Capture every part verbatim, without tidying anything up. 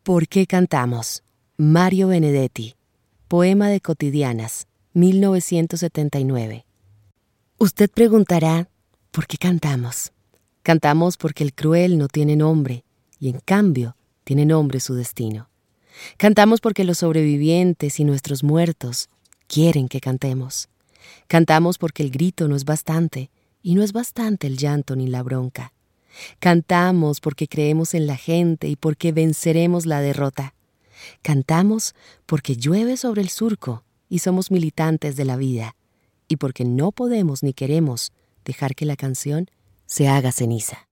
¿Por qué cantamos? Mario Benedetti. Poema de Cotidianas, mil novecientos setenta y nueve. Usted preguntará, ¿por qué cantamos? Cantamos porque el cruel no tiene nombre, y en cambio tiene nombre su destino. Cantamos porque los sobrevivientes y nuestros muertos quieren que cantemos. Cantamos porque el grito no es bastante, y no es bastante el llanto ni la bronca. Cantamos porque creemos en la gente y porque venceremos la derrota. Cantamos porque llueve sobre el surco y somos militantes de la vida, y porque no podemos ni queremos dejar que la canción se haga ceniza.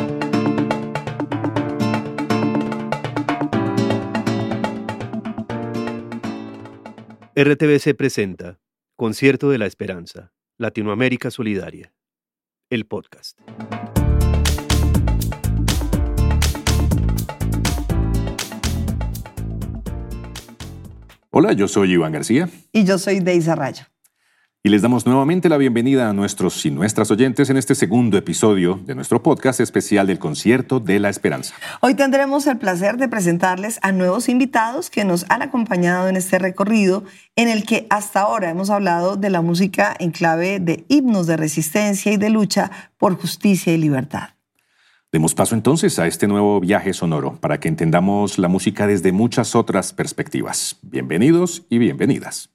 R T V C presenta Concierto de la Esperanza, Latinoamérica Solidaria, el podcast. Hola, yo soy Iván García. Y yo soy Deisa Rayo. Y les damos nuevamente la bienvenida a nuestros y nuestras oyentes en este segundo episodio de nuestro podcast especial del Concierto de la Esperanza. Hoy tendremos el placer de presentarles a nuevos invitados que nos han acompañado en este recorrido en el que hasta ahora hemos hablado de la música en clave de himnos de resistencia y de lucha por justicia y libertad. Demos paso entonces a este nuevo viaje sonoro para que entendamos la música desde muchas otras perspectivas. Bienvenidos y bienvenidas.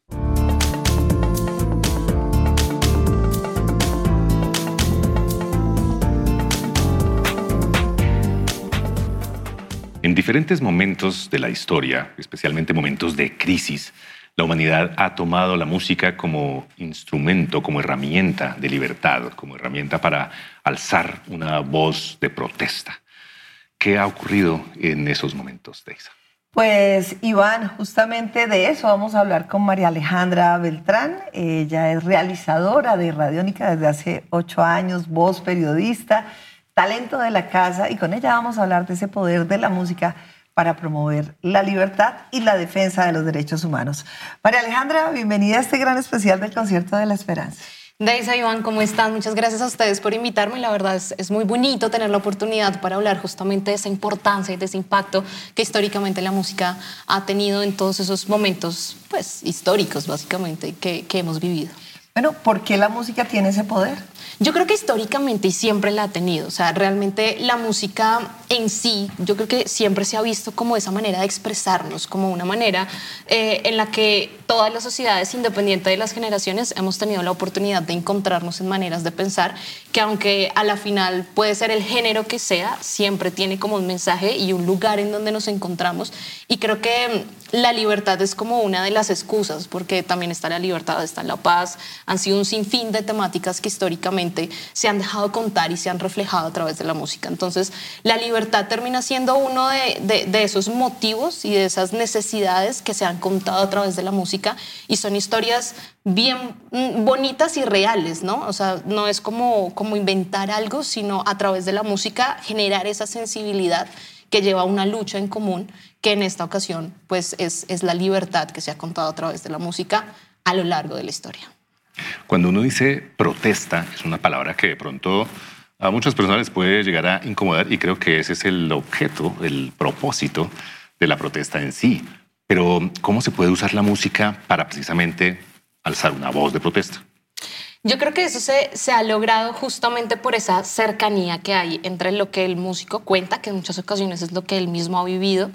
En diferentes momentos de la historia, especialmente momentos de crisis, la humanidad ha tomado la música como instrumento, como herramienta de libertad, como herramienta para alzar una voz de protesta. ¿Qué ha ocurrido en esos momentos, Deisa? Pues, Iván, justamente de eso vamos a hablar con María Alejandra Beltrán. Ella es realizadora de Radiónica desde hace ocho años, voz, periodista, talento de la casa, y con ella vamos a hablar de ese poder de la música para promover la libertad y la defensa de los derechos humanos. María Alejandra, bienvenida a este gran especial del Concierto de la Esperanza. Deisa, Iván, ¿cómo están? Muchas gracias a ustedes por invitarme. La verdad es, es muy bonito tener la oportunidad para hablar justamente de esa importancia y de ese impacto que históricamente la música ha tenido en todos esos momentos, pues, históricos, básicamente, que, que hemos vivido. Bueno, ¿por qué la música tiene ese poder? Yo creo que históricamente y siempre la ha tenido. O sea, realmente la música en sí, yo creo que siempre se ha visto como esa manera de expresarnos, como una manera eh, en la que todas las sociedades, independiente de las generaciones, hemos tenido la oportunidad de encontrarnos en maneras de pensar que, aunque a la final puede ser el género que sea, siempre tiene como un mensaje y un lugar en donde nos encontramos. Y creo que la libertad es como una de las excusas, porque también está la libertad, está la paz. Han sido un sinfín de temáticas que históricamente se han dejado contar y se han reflejado a través de la música. Entonces, la libertad termina siendo uno de, de, de esos motivos y de esas necesidades que se han contado a través de la música, y son historias bien bonitas y reales, ¿no? O sea, no es como, como inventar algo, sino a través de la música generar esa sensibilidad que lleva a una lucha en común, que en esta ocasión pues, es, es la libertad que se ha contado a través de la música a lo largo de la historia. Cuando uno dice protesta, es una palabra que de pronto a muchas personas les puede llegar a incomodar, y creo que ese es el objeto, el propósito de la protesta en sí. Pero, ¿cómo se puede usar la música para precisamente alzar una voz de protesta? Yo creo que eso se, se ha logrado justamente por esa cercanía que hay entre lo que el músico cuenta, que en muchas ocasiones es lo que él mismo ha vivido,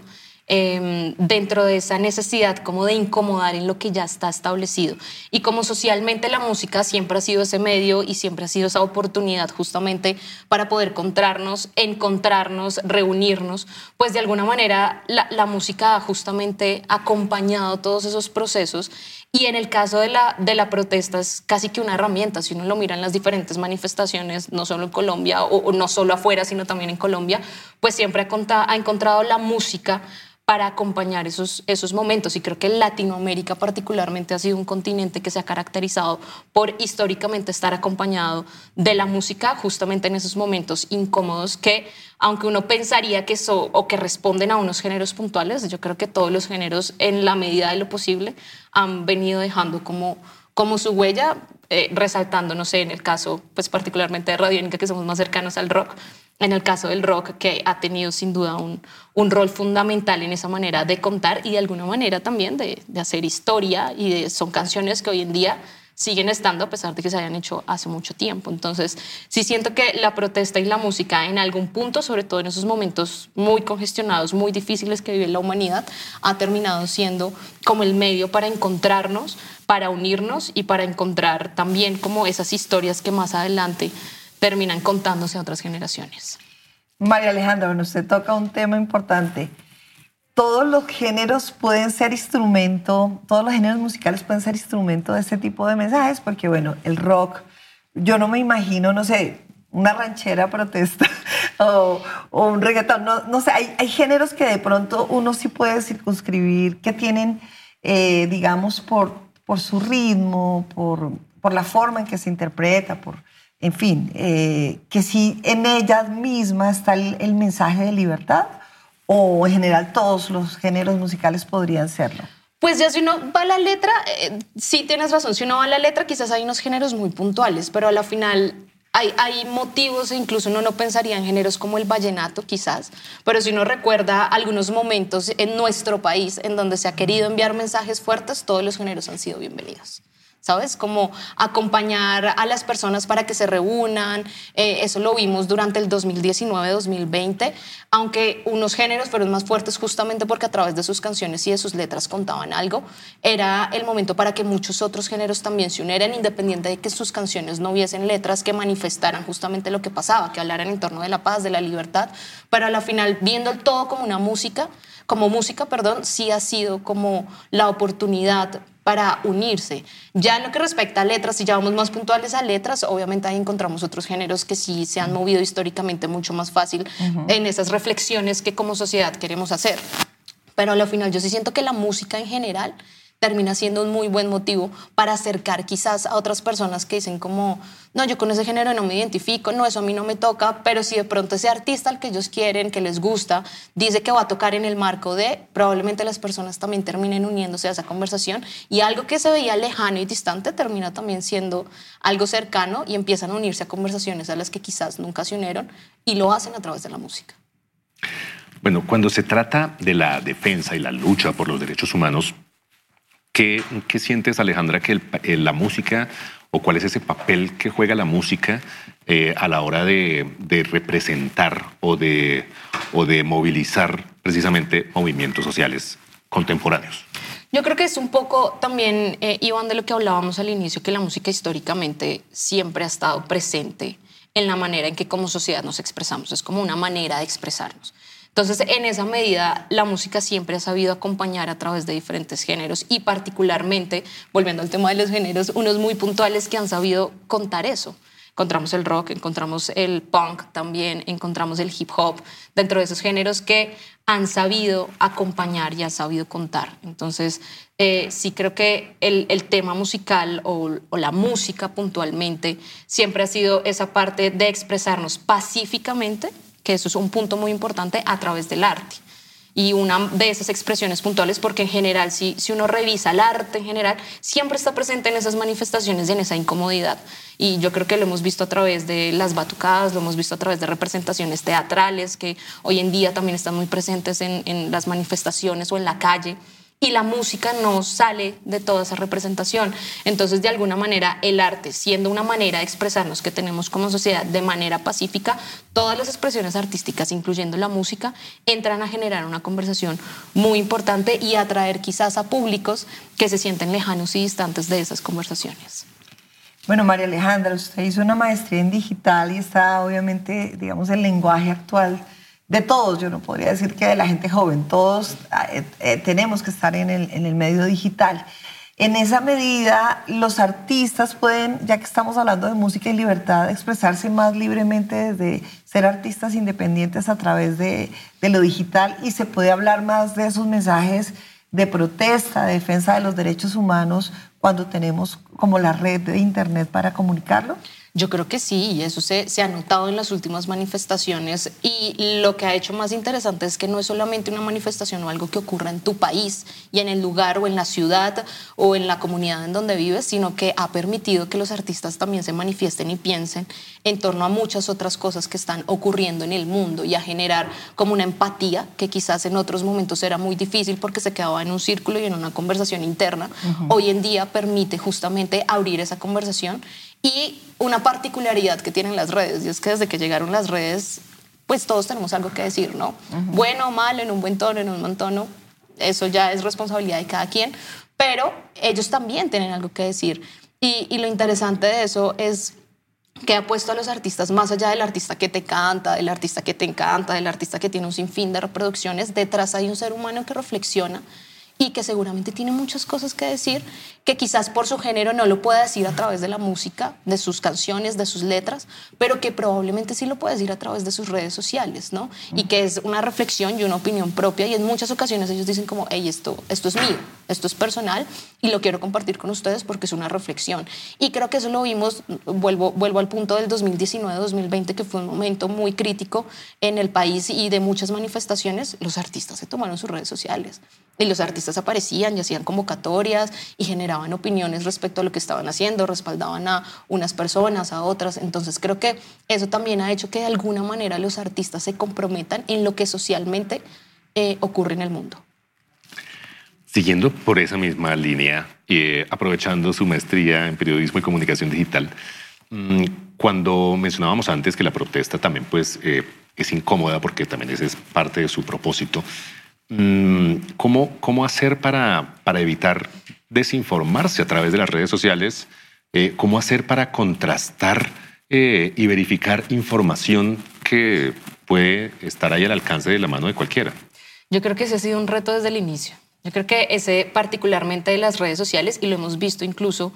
Eh, dentro de esa necesidad como de incomodar en lo que ya está establecido. Y como socialmente la música siempre ha sido ese medio y siempre ha sido esa oportunidad justamente para poder encontrarnos, encontrarnos, reunirnos, pues de alguna manera la, la música ha justamente acompañado todos esos procesos. Y en el caso de la, de la protesta es casi que una herramienta. Si uno lo mira en las diferentes manifestaciones, no solo en Colombia o, o no solo afuera, sino también en Colombia, pues siempre ha, conta, ha encontrado la música para acompañar esos, esos momentos. Y creo que Latinoamérica particularmente ha sido un continente que se ha caracterizado por históricamente estar acompañado de la música justamente en esos momentos incómodos que, aunque uno pensaría que so, o que responden a unos géneros puntuales, yo creo que todos los géneros, en la medida de lo posible, han venido dejando como, como su huella, eh, resaltando, no sé, en el caso pues particularmente de Radiónica, que somos más cercanos al rock, En el caso del rock, que ha tenido sin duda un, un rol fundamental en esa manera de contar y de alguna manera también de, de hacer historia, y de, son canciones que hoy en día siguen estando a pesar de que se hayan hecho hace mucho tiempo. Entonces, sí siento que la protesta y la música en algún punto, sobre todo en esos momentos muy congestionados, muy difíciles que vive la humanidad, ha terminado siendo como el medio para encontrarnos, para unirnos y para encontrar también como esas historias que más adelante terminan contándose a otras generaciones. María Alejandra, bueno, usted toca un tema importante. Todos los géneros pueden ser instrumento, todos los géneros musicales pueden ser instrumento de este tipo de mensajes, porque bueno, el rock, yo no me imagino, no sé, una ranchera protesta o, o un reggaetón, no, no sé, hay, hay géneros que de pronto uno sí puede circunscribir, que tienen, eh, digamos, por, por su ritmo, por, por la forma en que se interpreta, por... En fin, eh, que si en ellas mismas está el, el mensaje de libertad, o en general todos los géneros musicales podrían serlo. Pues ya si uno va a la letra, eh, sí tienes razón, si uno va a la letra quizás hay unos géneros muy puntuales, pero a la final hay, hay motivos, e incluso uno no pensaría en géneros como el vallenato quizás, pero si uno recuerda algunos momentos en nuestro país en donde se ha querido enviar mensajes fuertes, todos los géneros han sido bienvenidos. ¿Sabes? Como acompañar a las personas para que se reúnan. Eh, eso lo vimos durante el dos mil diecinueve dos mil veinte, aunque unos géneros fueron más fuertes justamente porque a través de sus canciones y de sus letras contaban algo. Era el momento para que muchos otros géneros también se unieran, independiente de que sus canciones no hubiesen letras que manifestaran justamente lo que pasaba, que hablaran en torno de la paz, de la libertad, pero a la final, viendo el todo como una música, como música, perdón, sí ha sido como la oportunidad para unirse. Ya en lo que respecta a letras, si ya vamos más puntuales a letras, obviamente ahí encontramos otros géneros que sí se han movido históricamente mucho más fácil uh-huh. en esas reflexiones que como sociedad queremos hacer. Pero al final yo sí siento que la música en general termina siendo un muy buen motivo para acercar quizás a otras personas que dicen como, no, yo con ese género no me identifico, no, eso a mí no me toca, pero si de pronto ese artista al que ellos quieren, que les gusta, dice que va a tocar en el marco de, probablemente las personas también terminen uniéndose a esa conversación, y algo que se veía lejano y distante termina también siendo algo cercano y empiezan a unirse a conversaciones a las que quizás nunca se unieron, y lo hacen a través de la música. Bueno, cuando se trata de la defensa y la lucha por los derechos humanos, ¿Qué, ¿Qué sientes, Alejandra, que el, el, la música, o cuál es ese papel que juega la música eh, a la hora de, de representar o de, o de movilizar precisamente movimientos sociales contemporáneos? Yo creo que es un poco también, eh, Iván, de lo que hablábamos al inicio, que la música históricamente siempre ha estado presente en la manera en que como sociedad nos expresamos. Es como una manera de expresarnos. Entonces, en esa medida, la música siempre ha sabido acompañar a través de diferentes géneros, y particularmente, volviendo al tema de los géneros, unos muy puntuales que han sabido contar eso. Encontramos el rock, encontramos el punk también, encontramos el hip hop, dentro de esos géneros que han sabido acompañar y han sabido contar. Entonces, eh, sí creo que el, el tema musical o, o la música puntualmente siempre ha sido esa parte de expresarnos pacíficamente, que eso es un punto muy importante, a través del arte. Y una de esas expresiones puntuales, porque en general, si, si uno revisa el arte en general, siempre está presente en esas manifestaciones y en esa incomodidad. Y yo creo que lo hemos visto a través de las batucadas, lo hemos visto a través de representaciones teatrales, que hoy en día también están muy presentes en, en las manifestaciones o en la calle. Y la música no sale de toda esa representación. Entonces, de alguna manera, el arte, siendo una manera de expresarnos que tenemos como sociedad de manera pacífica, todas las expresiones artísticas, incluyendo la música, entran a generar una conversación muy importante y atraer quizás a públicos que se sienten lejanos y distantes de esas conversaciones. Bueno, María Alejandra, usted hizo una maestría en digital y está, obviamente, digamos, el lenguaje actual de todos. Yo no podría decir que de la gente joven, todos eh, eh, tenemos que estar en el, en el medio digital. En esa medida, los artistas pueden, ya que estamos hablando de música y libertad, expresarse más libremente desde ser artistas independientes a través de, de lo digital, y se puede hablar más de esos mensajes de protesta, de defensa de los derechos humanos cuando tenemos como la red de internet para comunicarlo? Yo creo que sí, y eso se, se ha notado en las últimas manifestaciones, y lo que ha hecho más interesante es que no es solamente una manifestación o algo que ocurra en tu país y en el lugar o en la ciudad o en la comunidad en donde vives, sino que ha permitido que los artistas también se manifiesten y piensen en torno a muchas otras cosas que están ocurriendo en el mundo, y a generar como una empatía que quizás en otros momentos era muy difícil porque se quedaba en un círculo y en una conversación interna. Uh-huh. Hoy en día permite justamente abrir esa conversación. Y una particularidad que tienen las redes, y es que desde que llegaron las redes, pues todos tenemos algo que decir, ¿no? Uh-huh. Bueno o malo, en un buen tono, en un mal tono, eso ya es responsabilidad de cada quien, pero ellos también tienen algo que decir. Y, y lo interesante de eso es que ha puesto a los artistas, más allá del artista que te canta, del artista que te encanta, del artista que tiene un sinfín de reproducciones, detrás hay un ser humano que reflexiona y que seguramente tiene muchas cosas que decir, que quizás por su género no lo pueda decir a través de la música, de sus canciones, de sus letras, pero que probablemente sí lo puede decir a través de sus redes sociales, ¿no? Y que es una reflexión y una opinión propia, y en muchas ocasiones ellos dicen como, hey, esto, esto es mío, esto es personal y lo quiero compartir con ustedes porque es una reflexión. Y creo que eso lo vimos, vuelvo, vuelvo al punto del dos mil diecinueve dos mil veinte, que fue un momento muy crítico en el país y de muchas manifestaciones. Los artistas se tomaron sus redes sociales y los artistas aparecían y hacían convocatorias y generaban opiniones respecto a lo que estaban haciendo, respaldaban a unas personas, a otras. Entonces creo que eso también ha hecho que de alguna manera los artistas se comprometan en lo que socialmente eh, ocurre en el mundo. Siguiendo por esa misma línea, eh, aprovechando su maestría en periodismo y comunicación digital, mmm, cuando mencionábamos antes que la protesta también pues, eh, es incómoda porque también ese es parte de su propósito, ¿Cómo, cómo hacer para, para evitar desinformarse a través de las redes sociales? Eh, ¿Cómo hacer para contrastar eh, y verificar información que puede estar ahí al alcance de la mano de cualquiera? Yo creo que ese ha sido un reto desde el inicio. Yo creo que ese particularmente de las redes sociales, y lo hemos visto incluso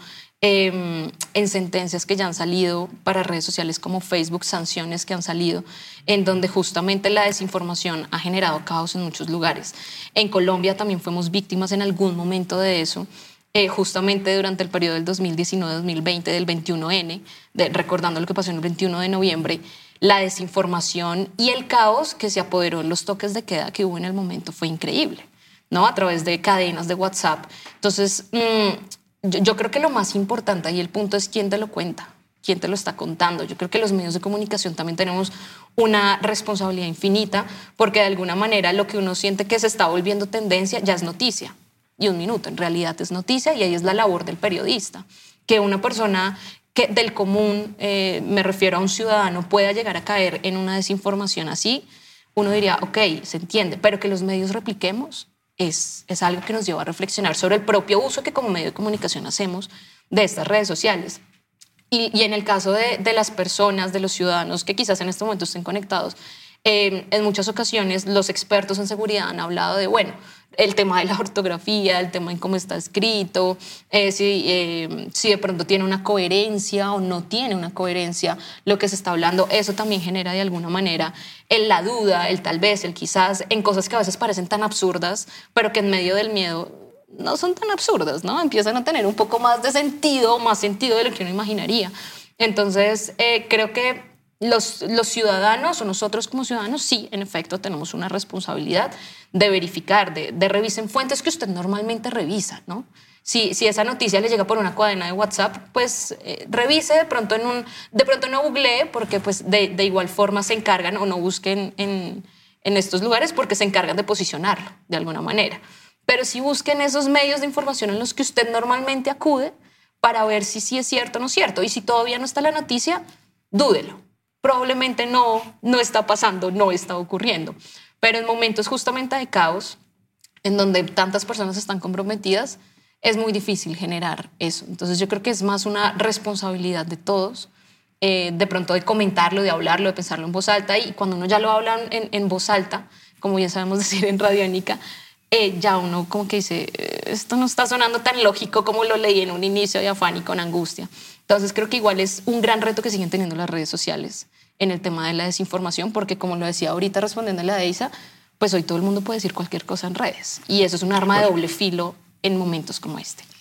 eh, en sentencias que ya han salido para redes sociales como Facebook, sanciones que han salido, en donde justamente la desinformación ha generado caos en muchos lugares. En Colombia también fuimos víctimas en algún momento de eso, eh, justamente durante el periodo del dos mil diecinueve dos mil veinte, del veintiuno ene, de, recordando lo que pasó en el veintiuno de noviembre, la desinformación y el caos que se apoderó en los toques de queda que hubo en el momento fue increíble, ¿no? A través de cadenas de WhatsApp. Entonces, mmm, yo, yo creo que lo más importante ahí, el punto es quién te lo cuenta, quién te lo está contando. Yo creo que los medios de comunicación también tenemos una responsabilidad infinita, porque de alguna manera lo que uno siente que se está volviendo tendencia ya es noticia. Y un minuto en realidad es noticia, y ahí es la labor del periodista. Que una persona que del común, eh, me refiero a un ciudadano, pueda llegar a caer en una desinformación así, uno diría, ok, se entiende, pero que los medios repliquemos es, es algo que nos lleva a reflexionar sobre el propio uso que como medio de comunicación hacemos de estas redes sociales. Y, y en el caso de, de las personas, de los ciudadanos que quizás en este momento estén conectados, eh, en muchas ocasiones los expertos en seguridad han hablado de, bueno, el tema de la ortografía, el tema en cómo está escrito, eh, si, eh, si de pronto tiene una coherencia o no tiene una coherencia lo que se está hablando. Eso también genera de alguna manera el la duda, el tal vez, el quizás, en cosas que a veces parecen tan absurdas, pero que en medio del miedo no son tan absurdas, ¿no? Empiezan a tener un poco más de sentido, más sentido de lo que uno imaginaría. Entonces, eh, creo que Los, los ciudadanos o nosotros como ciudadanos sí, en efecto, tenemos una responsabilidad de verificar, de, de revisen fuentes que usted normalmente revisa, ¿no? Si, si esa noticia le llega por una cadena de WhatsApp, pues eh, revise de pronto en un, de pronto no googlee, porque pues de, de igual forma se encargan, o no busquen en, en estos lugares porque se encargan de posicionarlo de alguna manera. Pero sí busquen esos medios de información en los que usted normalmente acude para ver si sí es cierto o no es cierto. Y si todavía no está la noticia, dúdelo. Probablemente no, no está pasando, no está ocurriendo. Pero en momentos justamente de caos, en donde tantas personas están comprometidas, es muy difícil generar eso. Entonces yo creo que es más una responsabilidad de todos, eh, de pronto de comentarlo, de hablarlo, de pensarlo en voz alta. Y cuando uno ya lo habla en, en voz alta, como ya sabemos decir en Radiónica, eh, ya uno como que dice, esto no está sonando tan lógico como lo leí en un inicio de afán y con angustia. Entonces creo que igual es un gran reto que siguen teniendo las redes sociales en el tema de la desinformación, porque como lo decía ahorita respondiendo a la Deisa, pues hoy todo el mundo puede decir cualquier cosa en redes, y eso es un arma de doble filo en momentos como este.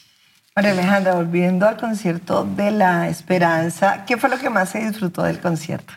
María Alejandra, volviendo al concierto de La Esperanza, ¿qué fue lo que más se disfrutó del concierto?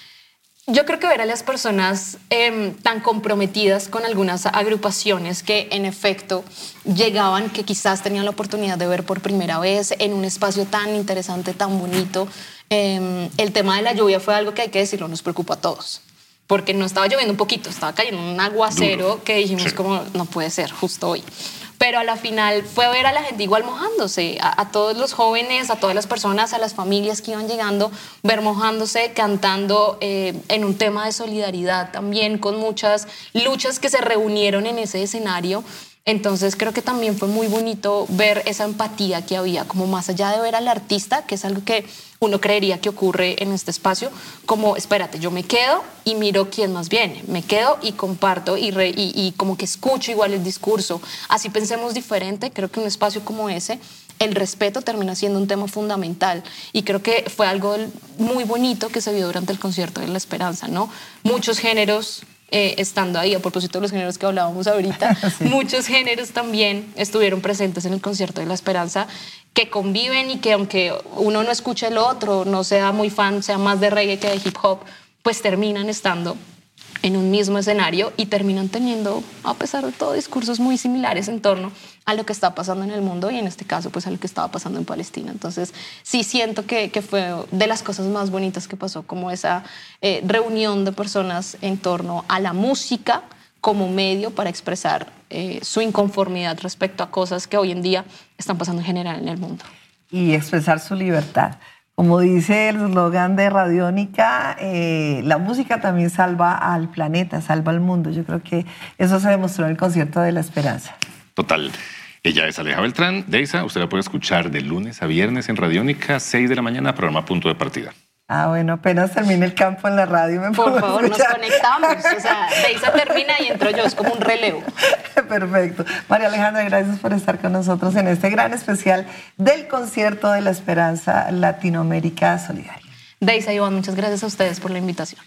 Yo creo que ver a las personas eh, tan comprometidas con algunas agrupaciones que en efecto llegaban, que quizás tenían la oportunidad de ver por primera vez en un espacio tan interesante, tan bonito. Eh, el tema de la lluvia fue algo que, hay que decirlo, nos preocupó a todos. Porque no estaba lloviendo un poquito, estaba cayendo un aguacero Duro. que dijimos sí. como no puede ser justo hoy. Pero a la final fue ver a la gente igual mojándose, a, a todos los jóvenes, a todas las personas, a las familias que iban llegando, ver mojándose, cantando eh, en un tema de solidaridad también, con muchas luchas que se reunieron en ese escenario. Entonces creo que también fue muy bonito ver esa empatía que había, como más allá de ver al artista, que es algo que uno creería que ocurre en este espacio, como espérate, yo me quedo y miro quién más viene, me quedo y comparto y, re, y, y como que escucho igual el discurso. Así pensemos diferente, creo que un espacio como ese, el respeto termina siendo un tema fundamental y creo que fue algo muy bonito que se vio durante el concierto de La Esperanza, ¿no? Muchos géneros Eh, estando ahí, a propósito de los géneros que hablábamos ahorita, sí. muchos géneros también estuvieron presentes en el concierto de La Esperanza, que conviven y que aunque uno no escuche el otro, no sea muy fan, sea más de reggae que de hip hop, pues terminan estando en un mismo escenario y terminan teniendo, a pesar de todo, discursos muy similares en torno a lo que está pasando en el mundo y en este caso pues a lo que estaba pasando en Palestina. Entonces sí siento que, que fue de las cosas más bonitas que pasó, como esa eh, reunión de personas en torno a la música como medio para expresar eh, su inconformidad respecto a cosas que hoy en día están pasando en general en el mundo. Y expresar su libertad. Como dice el eslogan de Radiónica, eh, la música también salva al planeta, salva al mundo. Yo creo que eso se demostró en el concierto de La Esperanza. Total. Ella es Aleja Beltrán. Deisa, usted la puede escuchar de lunes a viernes en Radiónica, seis de la mañana, programa Punto de Partida. Ah, bueno, apenas termine el campo en la radio me Por favor, nos conectamos. O sea, Deisa termina y entro yo, es como un relevo. Perfecto. María Alejandra, gracias por estar con nosotros en este gran especial del concierto de La Esperanza Latinoamérica Solidaria. Deisa, Iván, muchas gracias a ustedes por la invitación.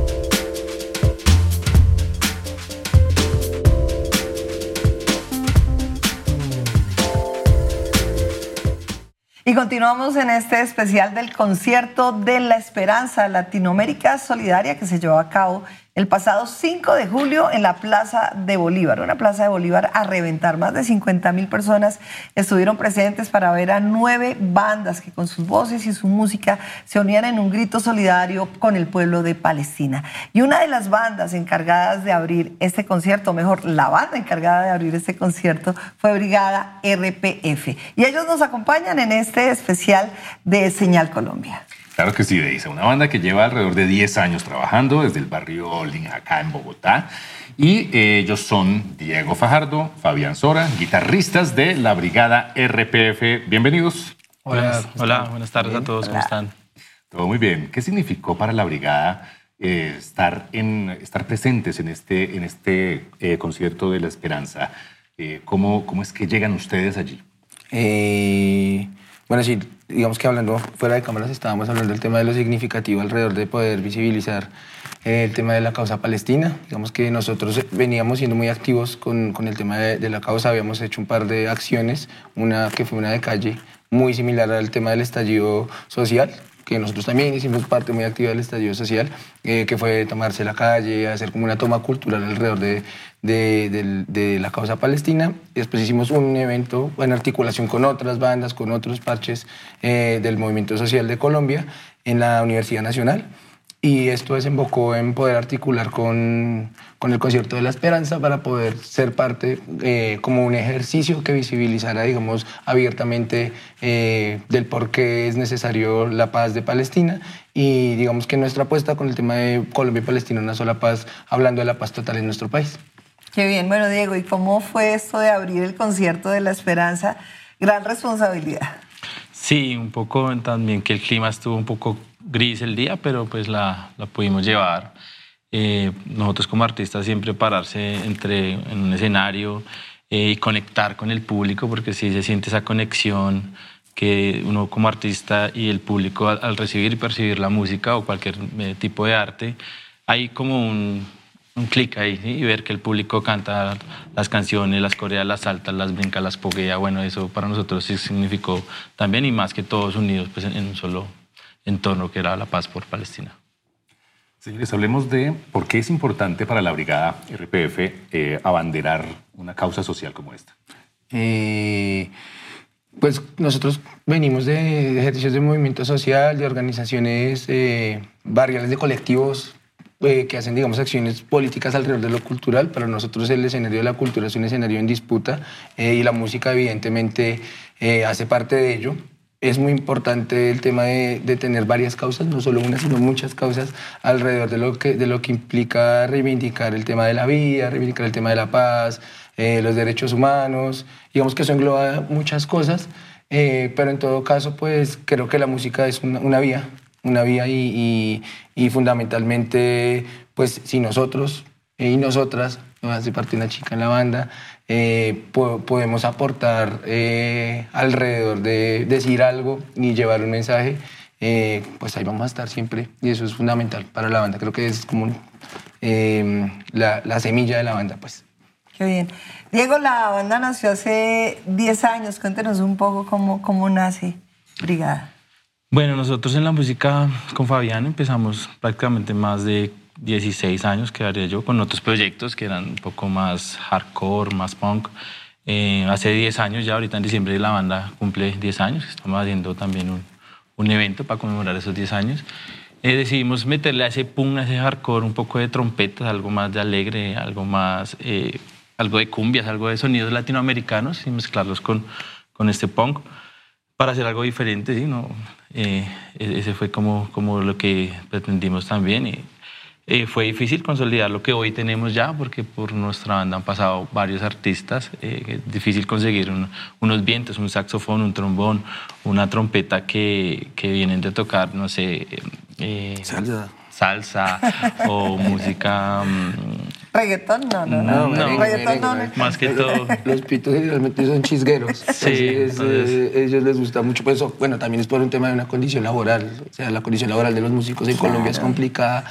Y continuamos en este especial del concierto de La Esperanza Latinoamérica Solidaria que se llevó a cabo el pasado cinco de julio en la Plaza de Bolívar, una Plaza de Bolívar a reventar. Más de cincuenta mil personas estuvieron presentes para ver a nueve bandas que con sus voces y su música se unían en un grito solidario con el pueblo de Palestina. Y una de las bandas encargadas de abrir este concierto, mejor, la banda encargada de abrir este concierto fue Brigada R P F. Y ellos nos acompañan en este especial de Señal Colombia. Claro que sí, Deisa, una banda que lleva alrededor de diez años trabajando desde el barrio Linjacá en Bogotá. Y eh, ellos son Diego Fajardo, Fabián Sora, guitarristas de la Brigada R P F. Bienvenidos. Hola, hola, buenas tardes a todos, ¿cómo están? Todo muy bien. ¿Qué significó para la Brigada eh, estar, en, estar presentes en este, en este eh, concierto de La Esperanza? Eh, ¿cómo, ¿Cómo es que llegan ustedes allí? Eh, bueno, sí, digamos que hablando fuera de cámaras estábamos hablando del tema de lo significativo alrededor de poder visibilizar eh, el tema de la causa palestina. Digamos que nosotros veníamos siendo muy activos con, con el tema de, de la causa, habíamos hecho un par de acciones, una que fue una de calle, muy similar al tema del estallido social, que nosotros también hicimos parte muy activa del estallido social, eh, que fue tomarse la calle, hacer como una toma cultural alrededor de, de, de, de la causa palestina. Y después hicimos un evento en articulación con otras bandas, con otros parches eh, del movimiento social de Colombia en la Universidad Nacional. Y esto desembocó en poder articular con, con el concierto de La Esperanza para poder ser parte eh, como un ejercicio que visibilizara, digamos, abiertamente eh, del por qué es necesario la paz de Palestina y digamos que nuestra apuesta con el tema de Colombia y Palestina, una sola paz, hablando de la paz total en nuestro país. Qué bien. Bueno, Diego, ¿y cómo fue esto de abrir el concierto de La Esperanza? Gran responsabilidad. Sí, un poco también que el clima estuvo un poco gris el día, pero pues la, la pudimos llevar. Eh, nosotros como artistas siempre pararse entre, en un escenario eh, y conectar con el público, porque sí se siente esa conexión que uno como artista y el público al, al recibir y percibir la música o cualquier eh, tipo de arte, hay como un, un clic ahí, ¿sí? Y ver que el público canta las canciones, las corea, las salta, las brinca, las poguea. Bueno, eso para nosotros sí significó también, y más que todos unidos pues, en, en un solo entorno que era la paz por Palestina. Señores, hablemos de por qué es importante para la Brigada R P F eh, abanderar una causa social como esta. Eh, pues nosotros venimos de ejercicios de movimiento social, de organizaciones eh, barriales, de colectivos eh, que hacen, digamos, acciones políticas alrededor de lo cultural. Para nosotros el escenario de la cultura es un escenario en disputa eh, y la música evidentemente eh, hace parte de ello. Es muy importante el tema de, de tener varias causas, no solo una, sino muchas causas alrededor de lo que, de lo que implica reivindicar el tema de la vida, reivindicar el tema de la paz, eh, los derechos humanos. Digamos que eso engloba muchas cosas, eh, pero en todo caso, pues creo que la música es una, una vía, una vía y, y, y fundamentalmente, pues si nosotros y nosotras, me hace parte una chica en la banda, eh, po podemos aportar eh, alrededor de decir algo y llevar un mensaje, eh, pues ahí vamos a estar siempre y eso es fundamental para la banda. Creo que es como eh, la, la semilla de la banda, pues. Qué bien. Diego, la banda nació hace diez años. Cuéntenos un poco cómo, cómo nace Brigada. Bueno, nosotros en la música con Fabián empezamos prácticamente más de dieciséis años, quedaría yo, con otros proyectos que eran un poco más hardcore, más punk. Eh, hace diez años ya, ahorita en diciembre la banda cumple diez años, estamos haciendo también un, un evento para conmemorar esos diez años. Eh, decidimos meterle a ese punk, a ese hardcore, un poco de trompetas, algo más de alegre, algo más, eh, algo de cumbias, algo de sonidos latinoamericanos y mezclarlos con, con este punk para hacer algo diferente, ¿sí? ¿No? Eh, ese fue como, como lo que pretendimos también. Y, Eh, fue difícil consolidar lo que hoy tenemos ya, porque por nuestra banda han pasado varios artistas. Eh, es difícil conseguir un, unos vientos, un saxofón, un trombón, una trompeta que, que vienen de tocar, no sé, eh, Salsa. salsa o música... Um, ¿Reggaetón? No, no, no. No, no, reggaetón no, no. Más que todo. Los pitos generalmente son chisgueros. Sí, entonces, entonces... eh, ellos les gusta mucho. Pues eso, bueno, también es por un tema de una condición laboral. O sea, la condición laboral de los músicos en claro. Colombia es complicada.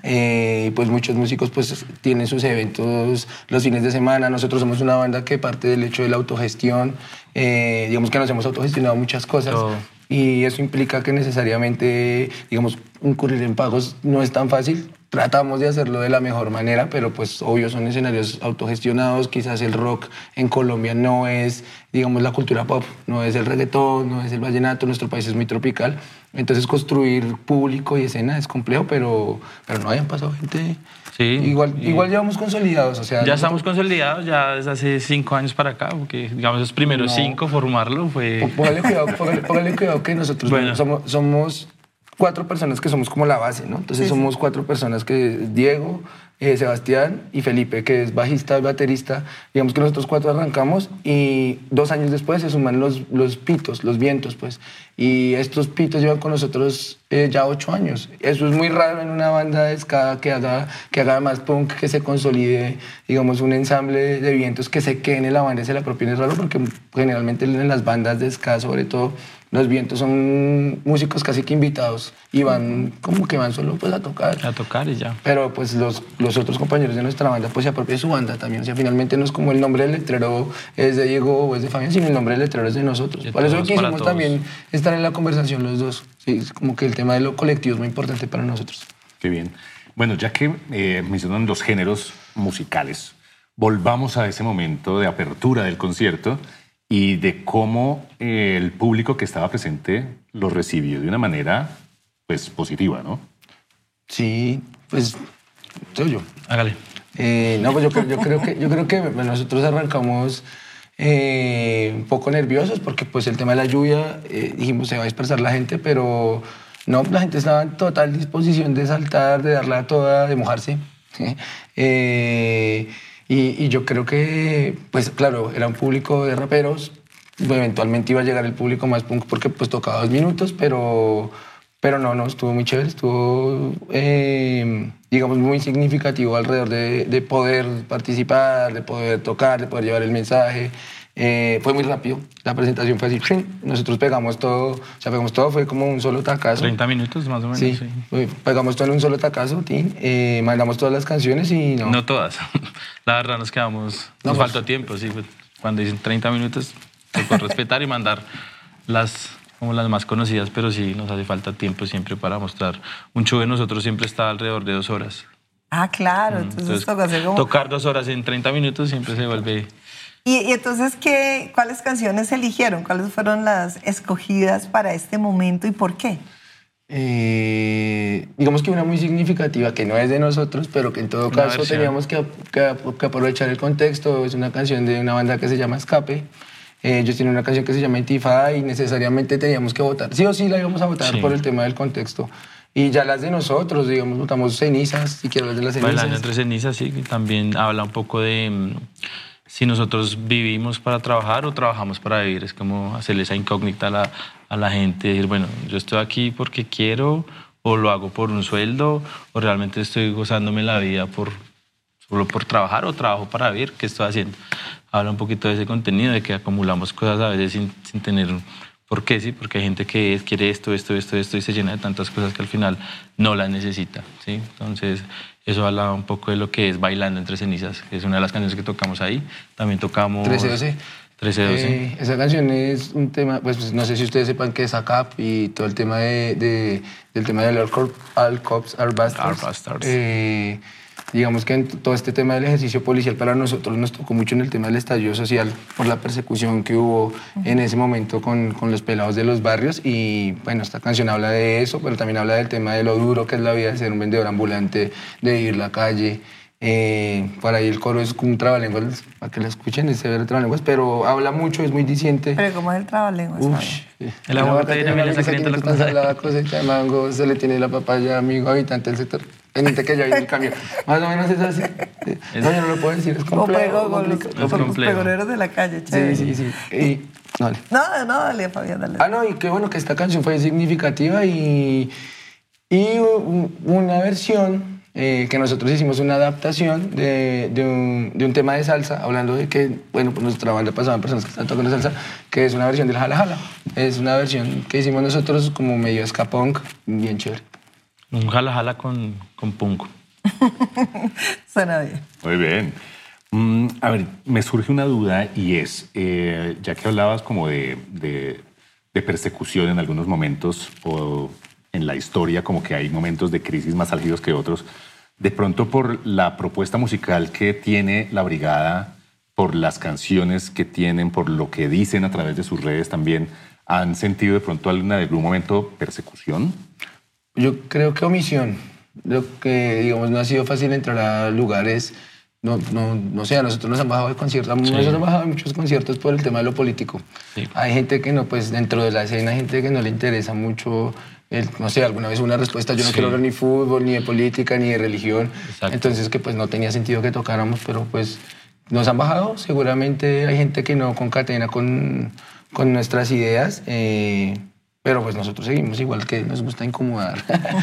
Eh, pues muchos músicos pues tienen sus eventos los fines de semana. Nosotros somos una banda que parte del hecho de la autogestión. Eh, digamos que nos hemos autogestionado muchas cosas. Oh. Y eso implica que necesariamente, digamos, incurrir en pagos no es tan fácil. Tratamos de hacerlo de la mejor manera, pero pues obvio son escenarios autogestionados. Quizás el rock en Colombia no es, digamos, la cultura pop, no es el reggaetón, no es el vallenato, nuestro país es muy tropical. Entonces construir público y escena es complejo, pero, pero no hayan pasado gente... Sí, igual, y igual llevamos consolidados. O sea, ya nosotros... estamos consolidados ya desde hace cinco años para acá, porque digamos los primeros no. cinco, formarlo fue... Póngale cuidado, póngale, póngale cuidado que nosotros bueno. somos, somos cuatro personas que somos como la base, ¿no? Entonces sí, somos sí. cuatro personas que Diego, eh, Sebastián y Felipe, que es bajista y baterista. Digamos que nosotros cuatro arrancamos y dos años después se suman los, los pitos, los vientos, pues. Y estos pitos llevan con nosotros eh, ya ocho años. Eso es muy raro en una banda de ska que haga, que haga más punk, que se consolide, digamos, un ensamble de vientos que se queden en la banda y se la apropien. Es raro porque generalmente en las bandas de ska, sobre todo, los vientos son músicos casi que invitados y van como que van solo pues a tocar. A tocar y ya. Pero pues los, los otros compañeros de nuestra banda pues se apropian su banda también. O sea, finalmente no es como el nombre del letrero es de Diego o es de Fabián, sino el nombre del letrero es de nosotros. De Por todos, eso quisimos también estar en la conversación los dos. Sí, es como que el tema de lo colectivo es muy importante para nosotros. Qué bien. Bueno, ya que eh, mencionan los géneros musicales, volvamos a ese momento de apertura del concierto y de cómo eh, el público que estaba presente lo recibió de una manera, pues, positiva, ¿no? Sí, pues, soy yo. Hágale. Eh, no, pues yo, yo, creo que, yo creo que nosotros arrancamos eh, un poco nerviosos porque, pues, el tema de la lluvia, eh, dijimos, se va a dispersar la gente, pero no, la gente estaba en total disposición de saltar, de darla toda, de mojarse. eh... Y, y yo creo que, pues claro, era un público de raperos, eventualmente iba a llegar el público más punk porque pues tocaba dos minutos, pero, pero no, no, estuvo muy chévere, estuvo, eh, digamos, muy significativo alrededor de, de poder participar, de poder tocar, de poder llevar el mensaje. Eh, fue muy rápido, la presentación fue así, nosotros pegamos todo, o sea, pegamos todo, fue como un solo tacazo. treinta minutos más o menos, sí. sí. Fue, pegamos todo en un solo tacazo, tin, eh, mandamos todas las canciones y no. No todas, la verdad nos quedamos, No, nos pues, faltó tiempo, sí, cuando dicen treinta minutos, tocó respetar y mandar las, como las más conocidas, pero sí nos hace falta tiempo siempre para mostrar. Un show de nosotros siempre está alrededor de dos horas. Ah, claro, entonces, Entonces, toca hacer como... tocar dos horas en treinta minutos siempre se vuelve... Y, y entonces, ¿qué, ¿cuáles canciones eligieron? ¿Cuáles fueron las escogidas para este momento y por qué? Eh, digamos que una muy significativa, que no es de nosotros, pero que en todo Una caso versión. teníamos que, que, que aprovechar el contexto. Es una canción de una banda que se llama Escape. Eh, ellos tienen una canción que se llama Intifada y necesariamente teníamos que votar. Sí o sí la íbamos a votar Sí. por el tema del contexto. Y ya las de nosotros, digamos, votamos Cenizas, si quiero las de las Cenizas. Bailando entre cenizas, sí, que también habla un poco de mm, si nosotros vivimos para trabajar o trabajamos para vivir. Es como hacerle esa incógnita a la, a la gente, decir, bueno, yo estoy aquí porque quiero o lo hago por un sueldo o realmente estoy gozándome la vida por, solo por trabajar o trabajo para vivir. ¿Qué estoy haciendo? Habla un poquito de ese contenido, de que acumulamos cosas a veces sin, sin tener... ¿Por qué? Sí, porque hay gente que quiere esto, esto, esto, esto y se llena de tantas cosas que al final no las necesita, ¿sí? Entonces, eso habla un poco de lo que es Bailando entre cenizas, que es una de las canciones que tocamos ahí. También tocamos... trece doce. trece doce. Eh, esa canción es un tema, pues, pues no sé si ustedes sepan qué es A C A P y todo el tema de, de, del tema del All, Corp, All Cops Are Bastards. Are Bastards. Eh, digamos que en todo este tema del ejercicio policial para nosotros nos tocó mucho en el tema del estallido social por la persecución que hubo en ese momento con, con los pelados de los barrios y bueno, esta canción habla de eso, pero también habla del tema de lo duro que es la vida de ser un vendedor ambulante, de ir a la calle. Eh, por ahí el coro es un trabalenguas, para que la escuchen, es severo trabalenguas, pero habla mucho, es muy diciente. Pero ¿cómo es el trabalenguas? Ush, El aguacate tiene miel, esa cliente lo conoce. La cosecha de mango, se le tiene la papaya, amigo habitante del sector. Pendiente que ya viene el camión. Más o menos es así. No, yo no lo puedo decir, es complejo. Con los, complicado. con los complejo. pregoneros de la calle, chévere. Sí, sí, sí. Y, dale. No, no, dale, Fabián, dale. Ah, no, y qué bueno que esta canción fue significativa y, y un- una versión eh, que nosotros hicimos una adaptación de, de, un, de un tema de salsa, hablando de que, bueno, pues nuestra banda pasaban personas que están tocando salsa, que es una versión del Jala Jala. Es una versión que hicimos nosotros como medio ska punk, bien chévere. Un jala jala con, con punk. Suena bien. Muy bien. Mm, a ver, me surge una duda y es, eh, ya que hablabas como de, de, de persecución en algunos momentos o en la historia, como que hay momentos de crisis más álgidos que otros, de pronto por la propuesta musical que tiene la brigada, por las canciones que tienen, por lo que dicen a través de sus redes también, ¿han sentido de pronto alguna, de algún momento persecución? Yo creo que omisión. Lo que, digamos, no ha sido fácil entrar a lugares, no, no, no sé, a nosotros nos han bajado de conciertos, Sí. nosotros hemos bajado de muchos conciertos por el tema de lo político. Sí. Hay gente que no, pues dentro de la escena hay gente que no le interesa mucho, el, no sé, alguna vez una respuesta, yo no Sí. quiero hablar ni fútbol, ni de política, ni de religión. Exacto. Entonces que pues no tenía sentido que tocáramos, pero pues nos han bajado, seguramente hay gente que no concatena con, con nuestras ideas, eh, pero pues nosotros seguimos igual, que nos gusta incomodar.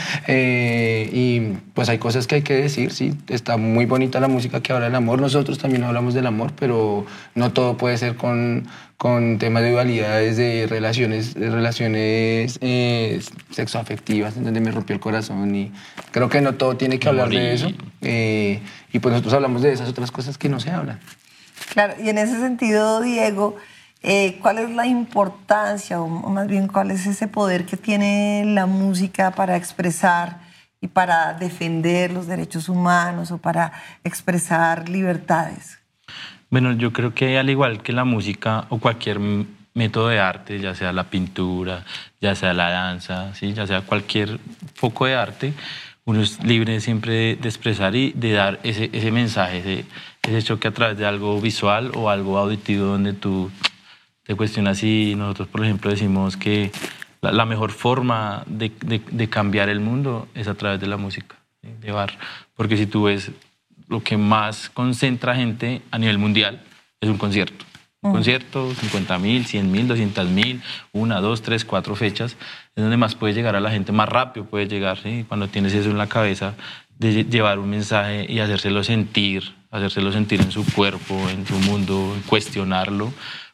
eh, y pues hay cosas que hay que decir, sí, está muy bonita la música que habla del amor, nosotros también hablamos del amor, pero no todo puede ser con, con temas de dualidades, de relaciones, de relaciones eh, sexoafectivas, en donde me rompió el corazón y creo que no todo tiene que Me hablar morí. de eso. Eh, y pues nosotros hablamos de esas otras cosas que no se hablan. Claro, y en ese sentido, Diego, eh, ¿cuál es la importancia o más bien cuál es ese poder que tiene la música para expresar y para defender los derechos humanos o para expresar libertades? Bueno, yo creo que al igual que la música o cualquier m- método de arte, ya sea la pintura, ya sea la danza, ¿sí? Ya sea cualquier foco de arte, uno es libre siempre de, de expresar y de dar ese, ese mensaje, ese, ese choque a través de algo visual o algo auditivo donde tú te cuestionas y nosotros, por ejemplo, decimos que la, la mejor forma de, de, de cambiar el mundo es a través de la música, ¿sí? De bar. Porque si tú ves lo que más concentra gente a nivel mundial es un concierto. Un uh-huh. concierto, cincuenta mil, cien mil, doscientas mil, una, dos, tres, cuatro fechas, es donde más puede llegar a la gente, más rápido puede llegar, ¿sí? Cuando tienes eso en la cabeza, de llevar un mensaje y hacérselo sentir, hacérselo sentir en su cuerpo, en su mundo, cuestionarlo,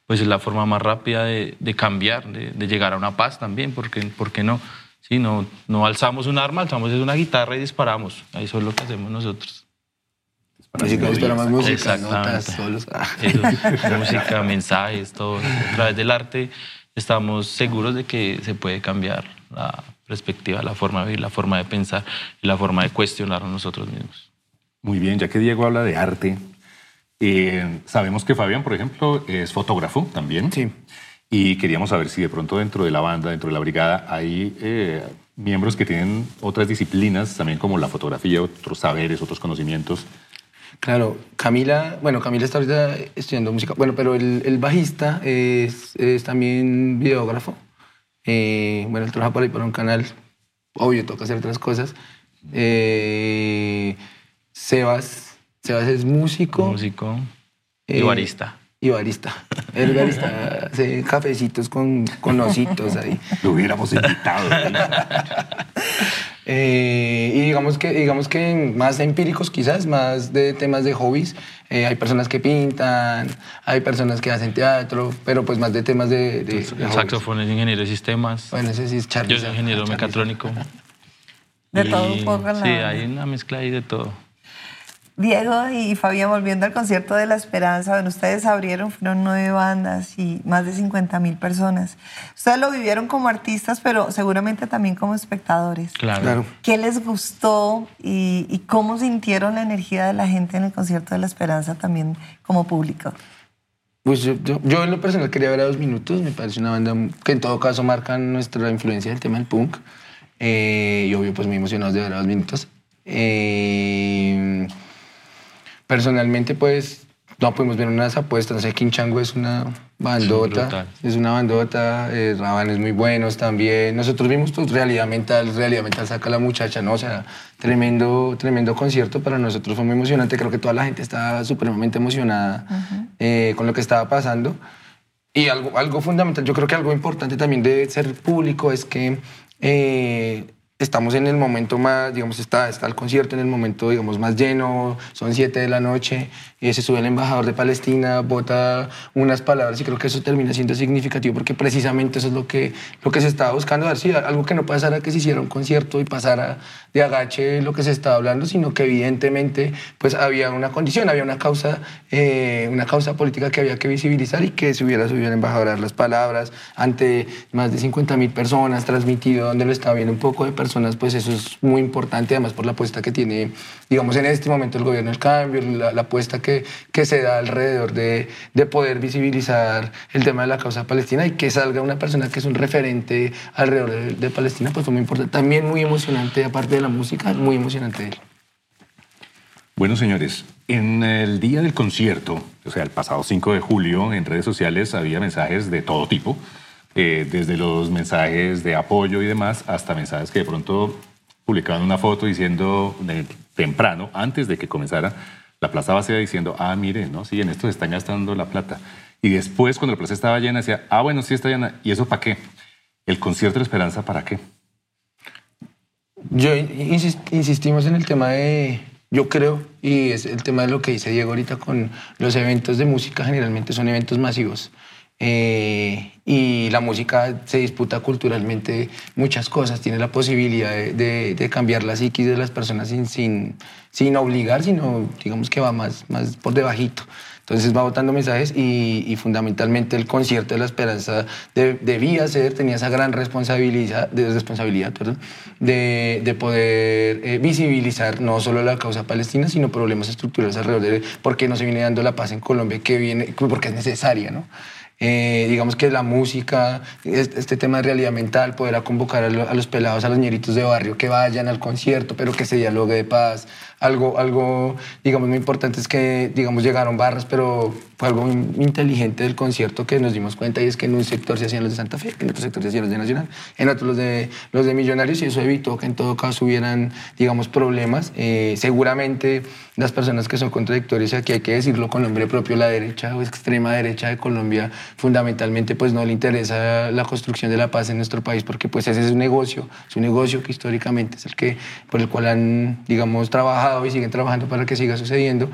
pues es la forma más rápida de, de cambiar, de, de llegar a una paz también, porque, ¿por qué no? Sí, no, no alzamos un arma, alzamos una guitarra y disparamos. Eso es lo que hacemos nosotros. Música, disparamos música, exactamente. notas, solos. Eso, música, mensajes, todo. A través del arte estamos seguros de que se puede cambiar la perspectiva, la forma de vivir, la forma de pensar y la forma de cuestionar a nosotros mismos. Muy bien, ya que Diego habla de arte, eh, sabemos que Fabián, por ejemplo, es fotógrafo también. Sí. Y queríamos saber si de pronto dentro de la banda, dentro de la brigada, hay eh, miembros que tienen otras disciplinas, también como la fotografía, otros saberes, otros conocimientos. Claro, Camila, bueno, Camila está ahorita estudiando música, bueno, pero el, el bajista es, es también videógrafo. Eh, bueno, él trabaja por ahí para un canal, obvio, toca hacer otras cosas. Eh, Sebas, Sebas es músico. Músico eh, y barista. Y barista. El barista hace cafecitos con, con ositos ahí. Lo hubiéramos invitado. Eh, y digamos que, digamos que más empíricos quizás, más de temas de hobbies. Eh, hay personas que pintan, hay personas que hacen teatro, pero pues más de temas de, de, de El saxofón es ingeniero de sistemas. Bueno, ese sí es Charlie. Yo soy ingeniero Charlie. mecatrónico. De Y, todo un poco. Sí, hay una mezcla ahí de todo. Diego y Fabián, volviendo al concierto de La Esperanza, bueno, ustedes abrieron, fueron nueve bandas y más de cincuenta mil personas. Ustedes lo vivieron como artistas, pero seguramente también como espectadores. Claro. Claro. ¿Qué les gustó y, y cómo sintieron la energía de la gente en el concierto de La Esperanza también como público? Pues yo, yo, yo en lo personal quería ver a Dos Minutos, me parece una banda que en todo caso marca nuestra influencia del tema del punk. Eh, y obvio, pues muy emocionados de ver a Dos Minutos. Eh, personalmente, pues no pudimos ver unas apuestas. No sé, Quinchango es una bandota, Sí, es una bandota. Eh, Raban es muy buenos también. Nosotros vimos pues, Realidad Mental, Realidad Mental saca a la muchacha, ¿no? O sea, tremendo, tremendo concierto. Para nosotros fue muy emocionante. Creo que toda la gente estaba supremamente emocionada uh-huh. eh, con lo que estaba pasando. Y algo, algo fundamental, yo creo que algo importante también de ser público es que eh, estamos en el momento más, digamos, está, está el concierto en el momento, digamos, más lleno, son siete de la noche, eh, se sube el embajador de Palestina, bota unas palabras y creo que eso termina siendo significativo porque precisamente eso es lo que, lo que se estaba buscando, a ver si algo que no pasara que se hiciera un concierto y pasara de agache lo que se estaba hablando, sino que evidentemente pues había una condición, había una causa, eh, una causa política que había que visibilizar y que se hubiera subido el embajador a dar las palabras ante más de cincuenta mil personas, transmitido donde lo estaba viendo un poco de personas. Personas, pues eso es muy importante, además por la apuesta que tiene, digamos, en este momento el gobierno del cambio, la, la apuesta que, que se da alrededor de, de poder visibilizar el tema de la causa palestina y que salga una persona que es un referente alrededor de, de Palestina, pues fue muy importante. También muy emocionante, aparte de la música, muy emocionante él. Bueno, señores, en el día del concierto, o sea, el pasado cinco de julio, en redes sociales había mensajes de todo tipo. Eh, desde los mensajes de apoyo y demás hasta mensajes que de pronto publicaban una foto diciendo de, temprano, antes de que comenzara la plaza vacía, diciendo, ah, mire, ¿no? Sí, en esto se están gastando la plata. Y después, cuando la plaza estaba llena, decía, ah, bueno, sí está llena. ¿Y eso para qué? ¿El concierto de la Esperanza para qué? Yo insist, insistimos en el tema de, yo creo, y es el tema de lo que dice Diego ahorita con los eventos de música, generalmente son eventos masivos. Eh, y la música se disputa culturalmente muchas cosas, tiene la posibilidad de, de, de cambiar la psiquis de las personas sin, sin, sin obligar, sino digamos que va más, más por debajito. Entonces va botando mensajes y, y fundamentalmente el concierto de la Esperanza de, debía ser, tenía esa gran responsabilidad, de, responsabilidad perdón, de, de poder eh, visibilizar no solo la causa palestina, sino problemas estructurales alrededor de por qué no se viene dando la paz en Colombia, que viene, porque es necesaria, ¿no? Eh, digamos que la música, este tema de realidad mental, poder convocar a, lo, a los pelados, a los ñeritos de barrio que vayan al concierto, pero que se dialogue de paz. Algo, algo, digamos, muy importante es que, digamos, llegaron barras, pero fue algo muy inteligente del concierto que nos dimos cuenta y es que en un sector se hacían los de Santa Fe, en otro sector se hacían los de Nacional, en otro los de, los de Millonarios y eso evitó que en todo caso hubieran, digamos, problemas. Eh, seguramente las personas que son contradictorias, aquí hay que decirlo con nombre propio, la derecha o extrema derecha de Colombia, fundamentalmente pues no le interesa la construcción de la paz en nuestro país porque pues ese es un negocio, es un negocio que históricamente es el que, por el cual han, digamos, trabajado y siguen trabajando para que siga sucediendo.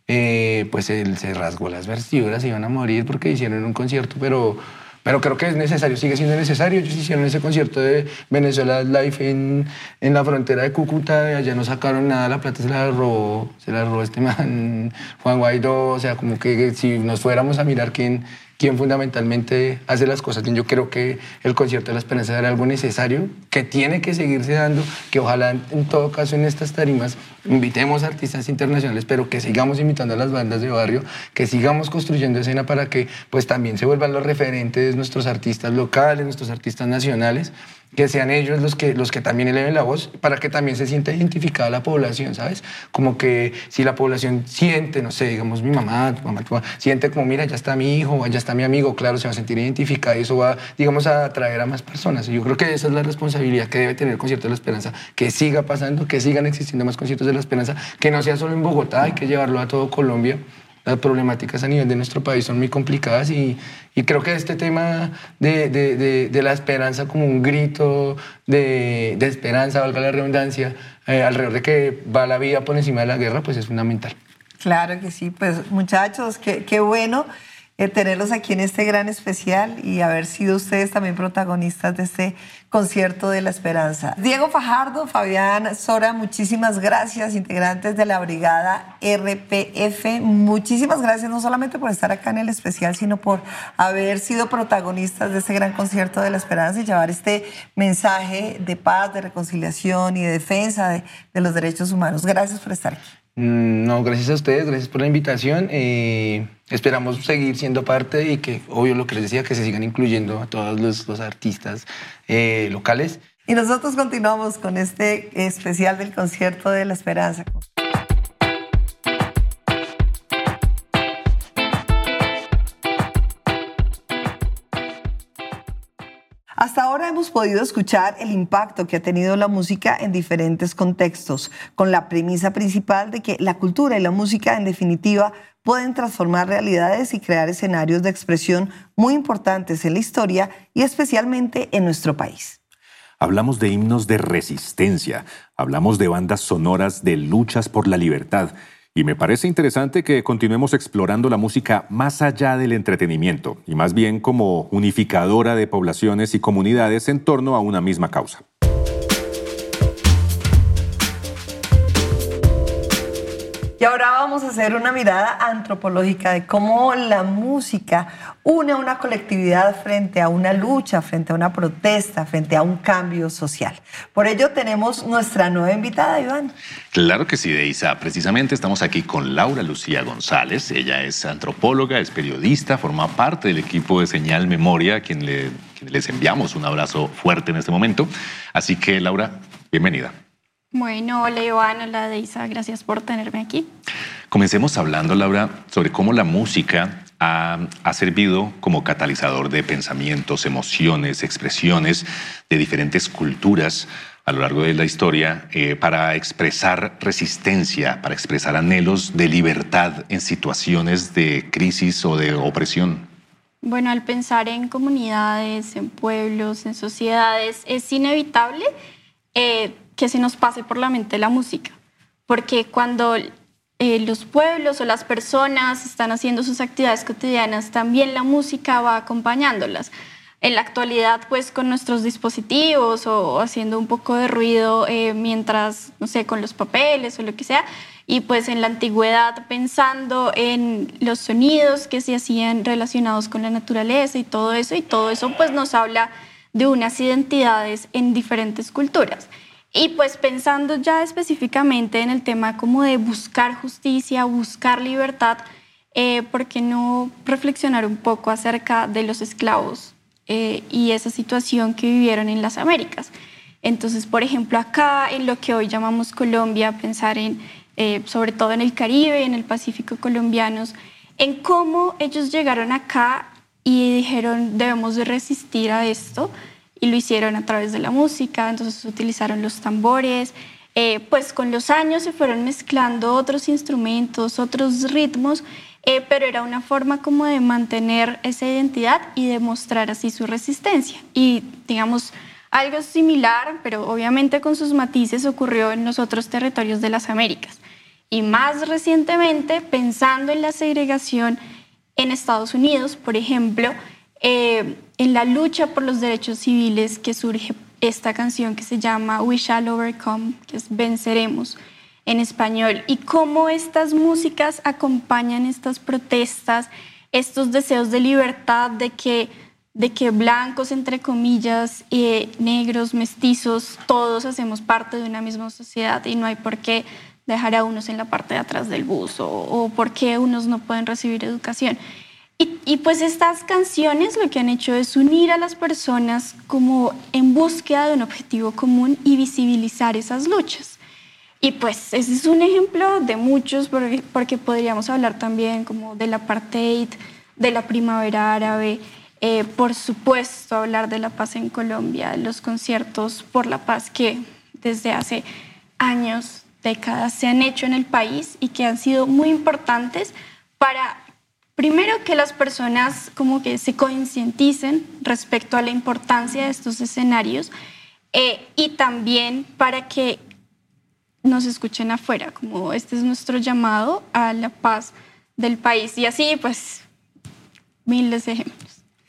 eh, pues él se rasgó las vestiduras, iban a morir porque hicieron un concierto, pero... Pero creo que es necesario, sigue siendo necesario. Ellos hicieron ese concierto de Venezuela Live en, en la frontera de Cúcuta, y allá no sacaron nada, la plata se la robó, se la robó este man, Juan Guaidó. O sea, como que si nos fuéramos a mirar quién, quién fundamentalmente hace las cosas bien, yo creo que el concierto de la Esperanza era algo necesario, que tiene que seguirse dando, que ojalá en todo caso en estas tarimas invitemos a artistas internacionales, pero que sigamos invitando a las bandas de barrio, que sigamos construyendo escena para que pues también se vuelvan los referentes nuestros artistas locales, nuestros artistas nacionales, que sean ellos los que, los que también eleven la voz, para que también se sienta identificada la población, ¿sabes? Como que si la población siente, no sé, digamos mi mamá, tu mamá, tu mamá, siente como, mira, ya está mi hijo, ya está mi amigo, claro, se va a sentir identificada y eso va, digamos, a atraer a más personas. Y yo creo que esa es la responsabilidad que debe tener el Concierto de la Esperanza, que siga pasando, que sigan existiendo más conciertos de la Esperanza, que no sea solo en Bogotá, hay que llevarlo a todo Colombia. Las problemáticas a nivel de nuestro país son muy complicadas y, y creo que este tema de, de, de, de la esperanza como un grito de, de esperanza, valga la redundancia, eh, alrededor de que va la vida por encima de la guerra, pues es fundamental. Claro que sí, pues muchachos, qué, qué bueno eh, tenerlos aquí en este gran especial y haber sido ustedes también protagonistas de este Concierto de la Esperanza. Diego Fajardo, Fabián Sora, muchísimas gracias, integrantes de la Brigada R P F, muchísimas gracias no solamente por estar acá en el especial, sino por haber sido protagonistas de este gran Concierto de la Esperanza y llevar este mensaje de paz, de reconciliación y de defensa de, de los derechos humanos. Gracias por estar aquí. No, gracias a ustedes, gracias por la invitación. Eh, esperamos seguir siendo parte y que, obvio, lo que les decía, que se sigan incluyendo a todos los, los artistas eh, locales. Y nosotros continuamos con este especial del Concierto de la Esperanza. Hasta ahora hemos podido escuchar el impacto que ha tenido la música en diferentes contextos, con la premisa principal de que la cultura y la música, en definitiva, pueden transformar realidades y crear escenarios de expresión muy importantes en la historia y especialmente en nuestro país. Hablamos de himnos de resistencia, hablamos de bandas sonoras de luchas por la libertad. Y me parece interesante que continuemos explorando la música más allá del entretenimiento y más bien como unificadora de poblaciones y comunidades en torno a una misma causa. Y ahora vamos a hacer una mirada antropológica de cómo la música une a una colectividad frente a una lucha, frente a una protesta, frente a un cambio social. Por ello tenemos nuestra nueva invitada, Iván. Claro que sí, Deisa. Precisamente estamos aquí con Laura Lucía González. Ella es antropóloga, es periodista, forma parte del equipo de Señal Memoria, a quien, le, quien les enviamos un abrazo fuerte en este momento. Así que, Laura, bienvenida. Bueno, hola Iván, hola Deisa, gracias por tenerme aquí. Comencemos hablando, Laura, sobre cómo la música ha, ha servido como catalizador de pensamientos, emociones, expresiones de diferentes culturas a lo largo de la historia eh, para expresar resistencia, para expresar anhelos de libertad en situaciones de crisis o de opresión. Bueno, al pensar en comunidades, en pueblos, en sociedades, es inevitable eh, que se nos pase por la mente la música, porque cuando eh, los pueblos o las personas están haciendo sus actividades cotidianas, también la música va acompañándolas. En la actualidad, pues con nuestros dispositivos o haciendo un poco de ruido eh, mientras, no sé, con los papeles o lo que sea, y pues en la antigüedad pensando en los sonidos que se hacían relacionados con la naturaleza y todo eso, y todo eso pues nos habla de unas identidades en diferentes culturas. Y pues pensando ya específicamente en el tema como de buscar justicia, buscar libertad, eh, ¿por qué no reflexionar un poco acerca de los esclavos eh, y esa situación que vivieron en las Américas? Entonces, por ejemplo, acá en lo que hoy llamamos Colombia, pensar en, eh, sobre todo en el Caribe, en el Pacífico colombianos, en cómo ellos llegaron acá y dijeron debemos de resistir a esto. Y lo hicieron a través de la música, entonces utilizaron los tambores, eh, pues con los años se fueron mezclando otros instrumentos, otros ritmos, eh, pero era una forma como de mantener esa identidad y demostrar así su resistencia. Y digamos, algo similar, pero obviamente con sus matices, ocurrió en los otros territorios de las Américas. y más recientemente pensando en la segregación en Estados Unidos, por ejemplo, eh, en la lucha por los derechos civiles que surge esta canción que se llama We Shall Overcome, que es Venceremos en español, y cómo estas músicas acompañan estas protestas, estos deseos de libertad, de que, de que blancos, entre comillas, eh, negros, mestizos, todos hacemos parte de una misma sociedad y no hay por qué dejar a unos en la parte de atrás del bus o, o por qué unos no pueden recibir educación. Y, y pues estas canciones lo que han hecho es unir a las personas como en búsqueda de un objetivo común y visibilizar esas luchas. Y pues ese es un ejemplo de muchos, porque, porque podríamos hablar también como del apartheid, de la primavera árabe, eh, por supuesto hablar de la paz en Colombia, los conciertos por la paz que desde hace años, décadas se han hecho en el país y que han sido muy importantes para, primero, que las personas como que se concienticen respecto a la importancia de estos escenarios eh, y también para que nos escuchen afuera, como este es nuestro llamado a la paz del país. Y así, pues, miles de ejemplos.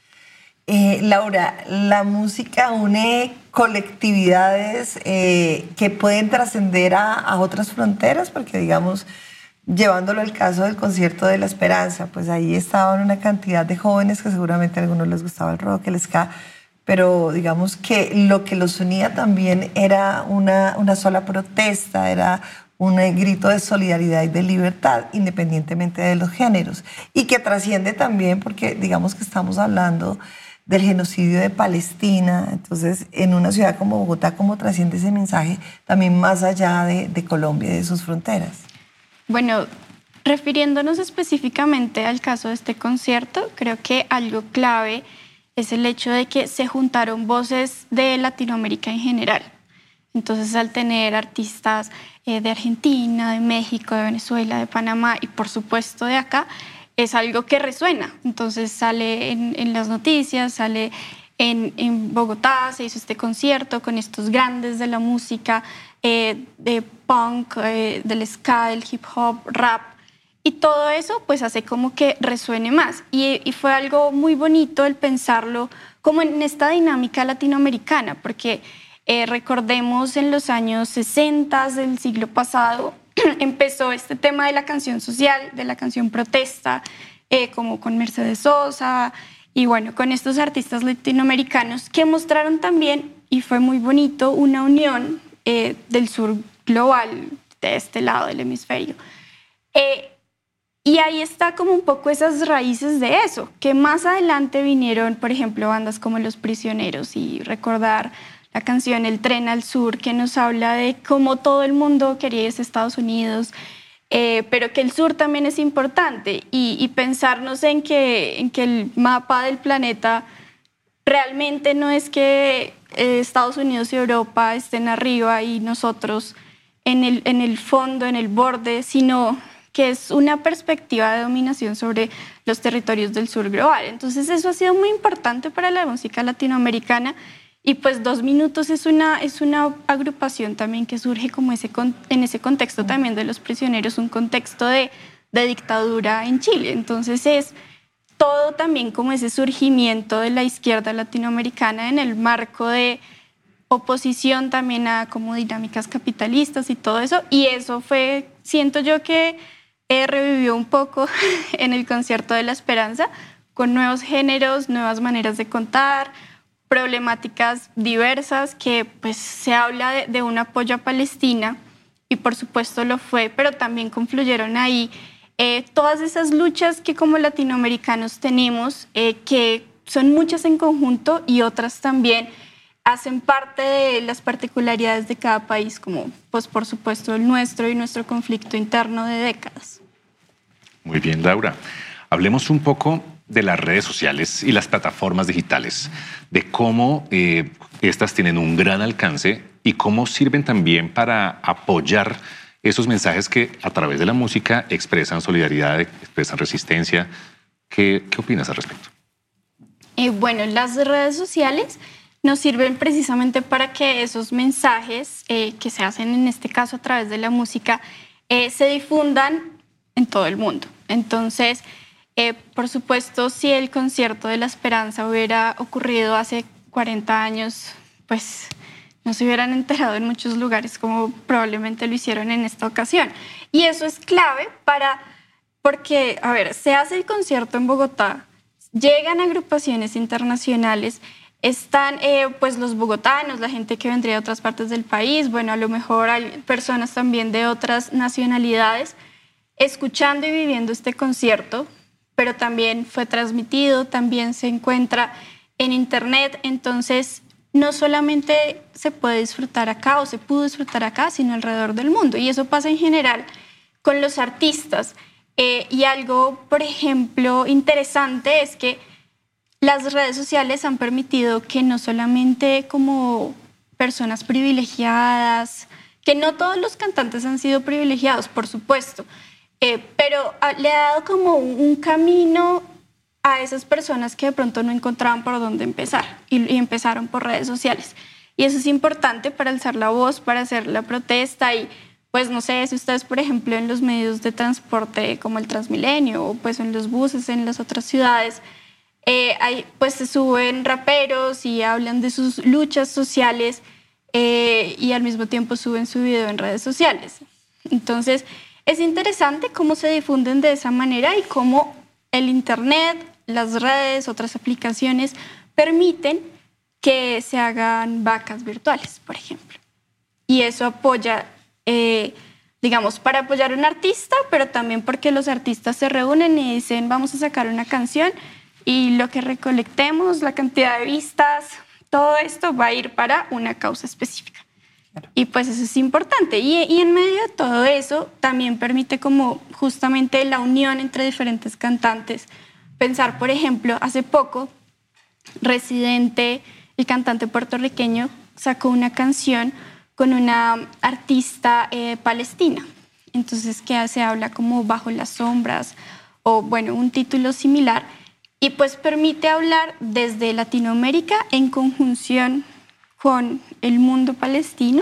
Eh, Laura, la música une colectividades eh, que pueden trascender a, a otras fronteras, porque digamos, llevándolo al caso del concierto de La Esperanza, pues ahí estaban una cantidad de jóvenes que seguramente a algunos les gustaba el rock, el ska, pero digamos que lo que los unía también era una, una sola protesta, era un grito de solidaridad y de libertad, independientemente de los géneros, y que trasciende también porque digamos que estamos hablando del genocidio de Palestina. Entonces, en una ciudad como Bogotá, ¿cómo trasciende ese mensaje también más allá de, de Colombia y de sus fronteras? Bueno, refiriéndonos específicamente al caso de este concierto, creo que algo clave es el hecho de que se juntaron voces de Latinoamérica en general. Entonces, al tener artistas eh, de Argentina, de México, de Venezuela, de Panamá y por supuesto de acá, es algo que resuena. Entonces sale en, en las noticias, sale en, en Bogotá, se hizo este concierto con estos grandes de la música, eh, de punk, eh, del ska, del hip hop, rap, y todo eso pues hace como que resuene más. Y, y fue algo muy bonito el pensarlo como en esta dinámica latinoamericana, porque eh, recordemos en los años sesenta del siglo pasado, empezó este tema de la canción social, de la canción protesta, eh, como con Mercedes Sosa y bueno, con estos artistas latinoamericanos que mostraron también, y fue muy bonito, una unión eh, del sur global, de este lado del hemisferio. Eh, y ahí está como un poco esas raíces de eso, que más adelante vinieron, por ejemplo, bandas como Los Prisioneros y recordar la canción El Tren al Sur, que nos habla de cómo todo el mundo quería irse a Estados Unidos, eh, pero que el sur también es importante y, y pensarnos en que, en que el mapa del planeta realmente no es que eh, Estados Unidos y Europa estén arriba y nosotros en el, en el fondo, en el borde, sino que es una perspectiva de dominación sobre los territorios del sur global. Entonces eso ha sido muy importante para la música latinoamericana. Y pues Dos Minutos es una, es una agrupación también que surge como ese, en ese contexto también de Los Prisioneros, un contexto de, de dictadura en Chile. Entonces es todo también como ese surgimiento de la izquierda latinoamericana en el marco de oposición también a como dinámicas capitalistas y todo eso. Y eso fue, siento yo que eh, revivió un poco en el concierto de La Esperanza, con nuevos géneros, nuevas maneras de contar, problemáticas diversas, que pues se habla de, de un apoyo a Palestina y por supuesto lo fue, pero también confluyeron ahí eh, todas esas luchas que como latinoamericanos tenemos, eh, que son muchas en conjunto y otras también hacen parte de las particularidades de cada país, como pues por supuesto el nuestro y nuestro conflicto interno de décadas. Muy bien, Laura. Hablemos un poco de las redes sociales y las plataformas digitales, de cómo eh, estas tienen un gran alcance y cómo sirven también para apoyar esos mensajes que a través de la música expresan solidaridad, expresan resistencia. ¿Qué, qué opinas al respecto? Eh, bueno, las redes sociales nos sirven precisamente para que esos mensajes eh, que se hacen en este caso a través de la música eh, se difundan en todo el mundo. Entonces, eh, por supuesto, si el concierto de La Esperanza hubiera ocurrido hace cuarenta años, pues no se hubieran enterado en muchos lugares como probablemente lo hicieron en esta ocasión. Y eso es clave para, porque, a ver, se hace el concierto en Bogotá, llegan agrupaciones internacionales, están eh, pues los bogotanos, la gente que vendría de otras partes del país, bueno, a lo mejor hay personas también de otras nacionalidades, escuchando y viviendo este concierto, pero también fue transmitido, también se encuentra en internet, entonces no solamente se puede disfrutar acá o se pudo disfrutar acá, sino alrededor del mundo. Y eso pasa en general con los artistas. Eh, y algo, por ejemplo, interesante es que las redes sociales han permitido que no solamente como personas privilegiadas, que no todos los cantantes han sido privilegiados, por supuesto, eh, pero a, le ha dado como un, un camino a esas personas que de pronto no encontraban por dónde empezar y, y empezaron por redes sociales. Y eso es importante para alzar la voz, para hacer la protesta y pues no sé, si ustedes por ejemplo en los medios de transporte como el Transmilenio o pues en los buses en las otras ciudades, eh, hay, pues se suben raperos y hablan de sus luchas sociales eh, y al mismo tiempo suben su video en redes sociales. Entonces es interesante cómo se difunden de esa manera y cómo el internet, las redes, otras aplicaciones permiten que se hagan vacas virtuales, por ejemplo. Y eso apoya, eh, digamos, para apoyar a un artista, pero también porque los artistas se reúnen y dicen vamos a sacar una canción y lo que recolectemos, la cantidad de vistas, todo esto va a ir para una causa específica. Claro. Y pues eso es importante. Y, y en medio de todo eso también permite como justamente la unión entre diferentes cantantes. Pensar, por ejemplo, hace poco, Residente, el cantante puertorriqueño, sacó una canción con una artista eh, palestina. Entonces, que se habla como Bajo las sombras o, bueno, un título similar. Y pues permite hablar desde Latinoamérica en conjunción con el mundo palestino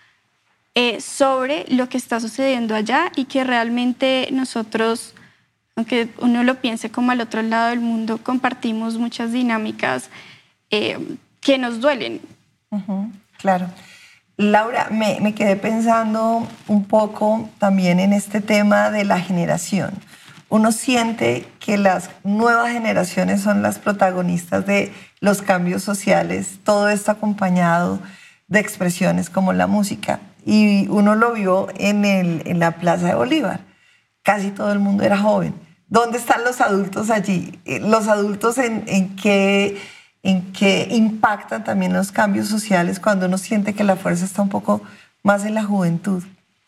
eh, sobre lo que está sucediendo allá y que realmente nosotros, aunque uno lo piense como al otro lado del mundo, compartimos muchas dinámicas eh, que nos duelen. Uh-huh, claro. Laura, me, me quedé pensando un poco también en este tema de la generación. Uno siente que las nuevas generaciones son las protagonistas de los cambios sociales, todo esto acompañado de expresiones como la música. Y uno lo vio en, el, en la Plaza de Bolívar. Casi todo el mundo era joven. ¿Dónde están los adultos allí? Los adultos en, en qué, en qué impactan también los cambios sociales cuando uno siente que la fuerza está un poco más en la juventud.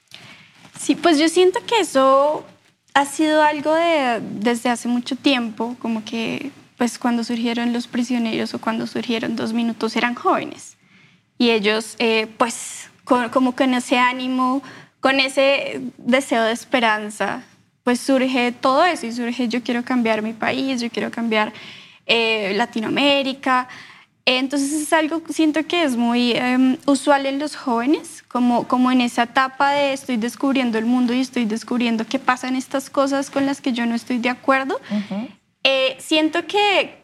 Sí, pues yo siento que eso ha sido algo de, desde hace mucho tiempo, como que pues cuando surgieron Los Prisioneros o cuando surgieron Dos Minutos eran jóvenes. Y ellos eh, pues con, como con ese ánimo, con ese deseo de esperanza, pues surge todo eso y surge yo quiero cambiar mi país, yo quiero cambiar eh, Latinoamérica. Entonces es algo que siento que es muy eh, usual en los jóvenes, como, como en esa etapa de estoy descubriendo el mundo y estoy descubriendo qué pasan estas cosas con las que yo no estoy de acuerdo. Uh-huh. Eh, siento que,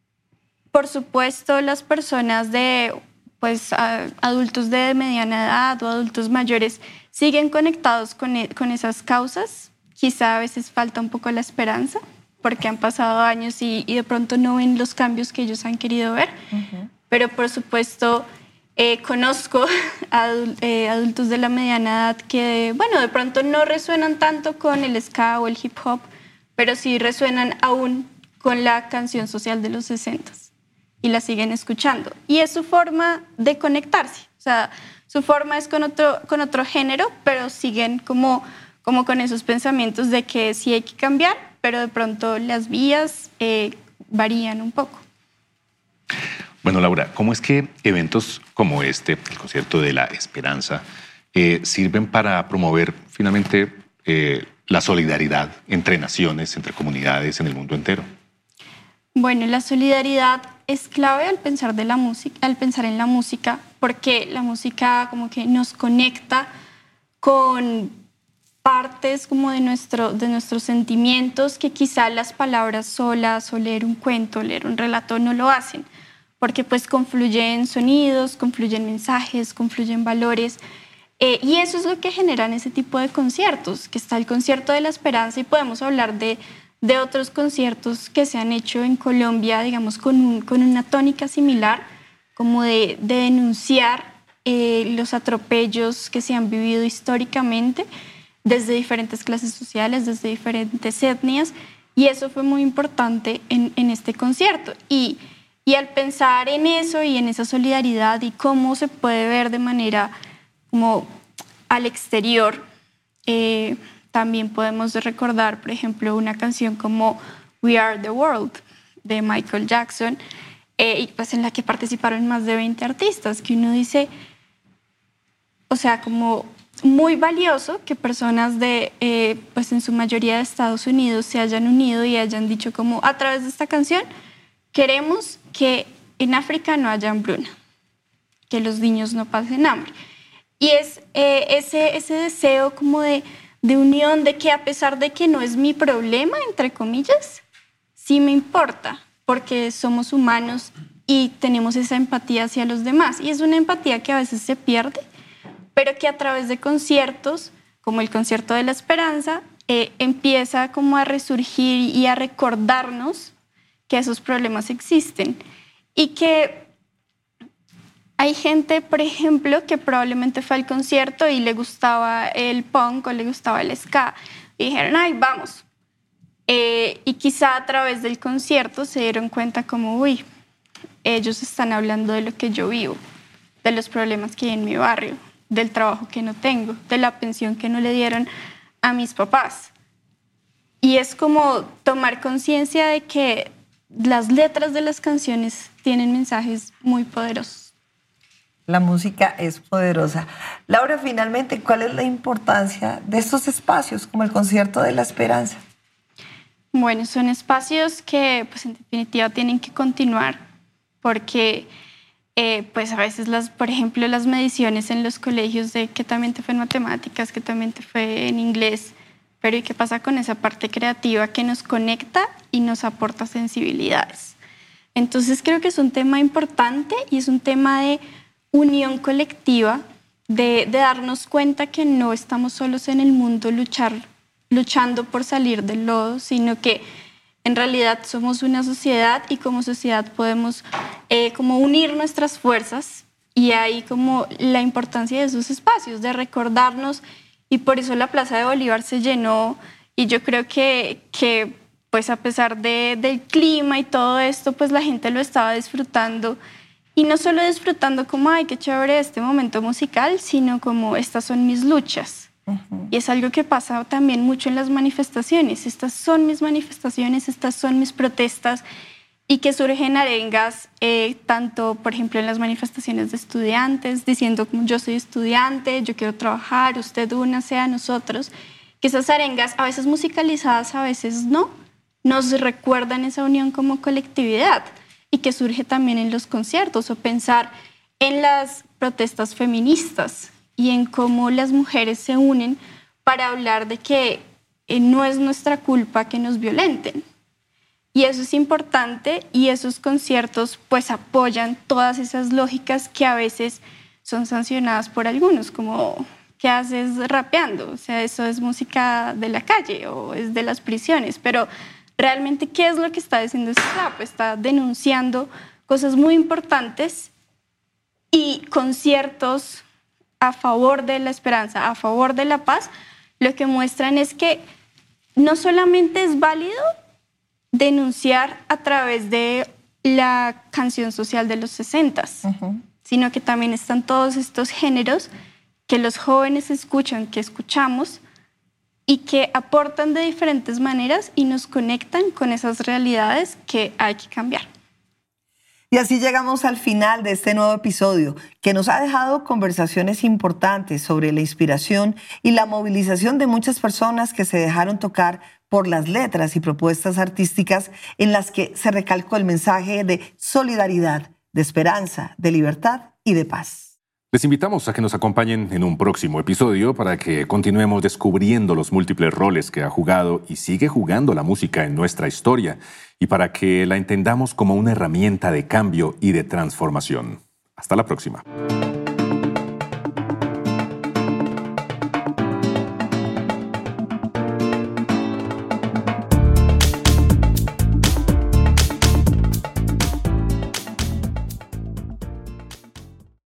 por supuesto, las personas de pues, a, adultos de mediana edad o adultos mayores siguen conectados con, con esas causas. Quizá a veces falta un poco la esperanza, porque han pasado años y, y de pronto no ven los cambios que ellos han querido ver. Uh-huh. Pero por supuesto eh, conozco a eh, adultos de la mediana edad que, bueno, de pronto no resuenan tanto con el ska o el hip hop, pero sí resuenan aún con la canción social de los sesentas y la siguen escuchando. Y es su forma de conectarse. O sea, su forma es con otro, con otro género, pero siguen como, como con esos pensamientos de que sí hay que cambiar, pero de pronto las vías eh, varían un poco. Bueno, Laura, ¿cómo es que eventos como este, el concierto de La Esperanza, eh, sirven para promover finalmente eh, la solidaridad entre naciones, entre comunidades en el mundo entero? Bueno, la solidaridad es clave al pensar, de la música, al pensar en la música, porque la música como que nos conecta con partes como de, nuestro, de nuestros sentimientos que quizá las palabras solas o leer un cuento, leer un relato no lo hacen, porque pues confluyen sonidos, confluyen mensajes, confluyen valores, eh, y eso es lo que generan ese tipo de conciertos, que está el concierto de la esperanza y podemos hablar de, de otros conciertos que se han hecho en Colombia, digamos, con, un, con una tónica similar, como de, de denunciar eh, los atropellos que se han vivido históricamente, desde diferentes clases sociales, desde diferentes etnias, y eso fue muy importante en, en este concierto. Y, y al pensar en eso y en esa solidaridad y cómo se puede ver de manera como al exterior, eh, también podemos recordar, por ejemplo, una canción como We Are the World de Michael Jackson, eh, y pues en la que participaron más de veinte artistas, que uno dice, o sea, como muy valioso que personas de, eh, pues en su mayoría de Estados Unidos se hayan unido y hayan dicho como a través de esta canción queremos que en África no haya hambruna, que los niños no pasen hambre. Y es eh, ese, ese deseo como de, de unión, de que a pesar de que no es mi problema, entre comillas, sí me importa, porque somos humanos y tenemos esa empatía hacia los demás. Y es una empatía que a veces se pierde, pero que a través de conciertos, como el Concierto de la Esperanza, eh, empieza como a resurgir y a recordarnos que esos problemas existen. Y que hay gente, por ejemplo, que probablemente fue al concierto y le gustaba el punk o le gustaba el ska, y dijeron, ay, vamos. Eh, y quizá a través del concierto se dieron cuenta como, uy, ellos están hablando de lo que yo vivo, de los problemas que hay en mi barrio, del trabajo que no tengo, de la pensión que no le dieron a mis papás. Y es como tomar conciencia de que las letras de las canciones tienen mensajes muy poderosos. La música es poderosa. Laura, finalmente, ¿cuál es la importancia de estos espacios como el Concierto de la Esperanza? Bueno, son espacios que pues en definitiva tienen que continuar porque Eh, pues a veces, las, por ejemplo, las mediciones en los colegios de qué también te fue en matemáticas, qué también te fue en inglés, pero ¿y qué pasa con esa parte creativa que nos conecta y nos aporta sensibilidades? Entonces creo que es un tema importante y es un tema de unión colectiva, de, de darnos cuenta que no estamos solos en el mundo luchar, luchando por salir del lodo, sino que en realidad somos una sociedad y como sociedad podemos eh, como unir nuestras fuerzas, y ahí como la importancia de esos espacios, de recordarnos, y por eso la Plaza de Bolívar se llenó, y yo creo que, que pues a pesar de, del clima y todo esto, pues la gente lo estaba disfrutando, y no solo disfrutando como, ay, qué chévere este momento musical, sino como estas son mis luchas. Uh-huh. Y es algo que pasa también mucho en las manifestaciones. Estas son mis manifestaciones, estas son mis protestas, y que surgen arengas, eh, tanto, por ejemplo, en las manifestaciones de estudiantes, diciendo como yo soy estudiante, yo quiero trabajar, usted únase a nosotros, que esas arengas, a veces musicalizadas, a veces no, nos recuerdan esa unión como colectividad, y que surge también en los conciertos, o pensar en las protestas feministas, y en cómo las mujeres se unen para hablar de que eh, no es nuestra culpa que nos violenten. Y eso es importante, y esos conciertos pues apoyan todas esas lógicas que a veces son sancionadas por algunos, como ¿qué haces rapeando? O sea, eso es música de la calle o es de las prisiones, pero realmente ¿qué es lo que está diciendo ese rap? Está denunciando cosas muy importantes, y conciertos a favor de la esperanza, a favor de la paz, lo que muestran es que no solamente es válido denunciar a través de la canción social de los sesentas, uh-huh. sino que también están todos estos géneros que los jóvenes escuchan, que escuchamos, y que aportan de diferentes maneras y nos conectan con esas realidades que hay que cambiar. Y así llegamos al final de este nuevo episodio, que nos ha dejado conversaciones importantes sobre la inspiración y la movilización de muchas personas que se dejaron tocar por las letras y propuestas artísticas en las que se recalcó el mensaje de solidaridad, de esperanza, de libertad y de paz. Les invitamos a que nos acompañen en un próximo episodio para que continuemos descubriendo los múltiples roles que ha jugado y sigue jugando la música en nuestra historia y para que la entendamos como una herramienta de cambio y de transformación. Hasta la próxima.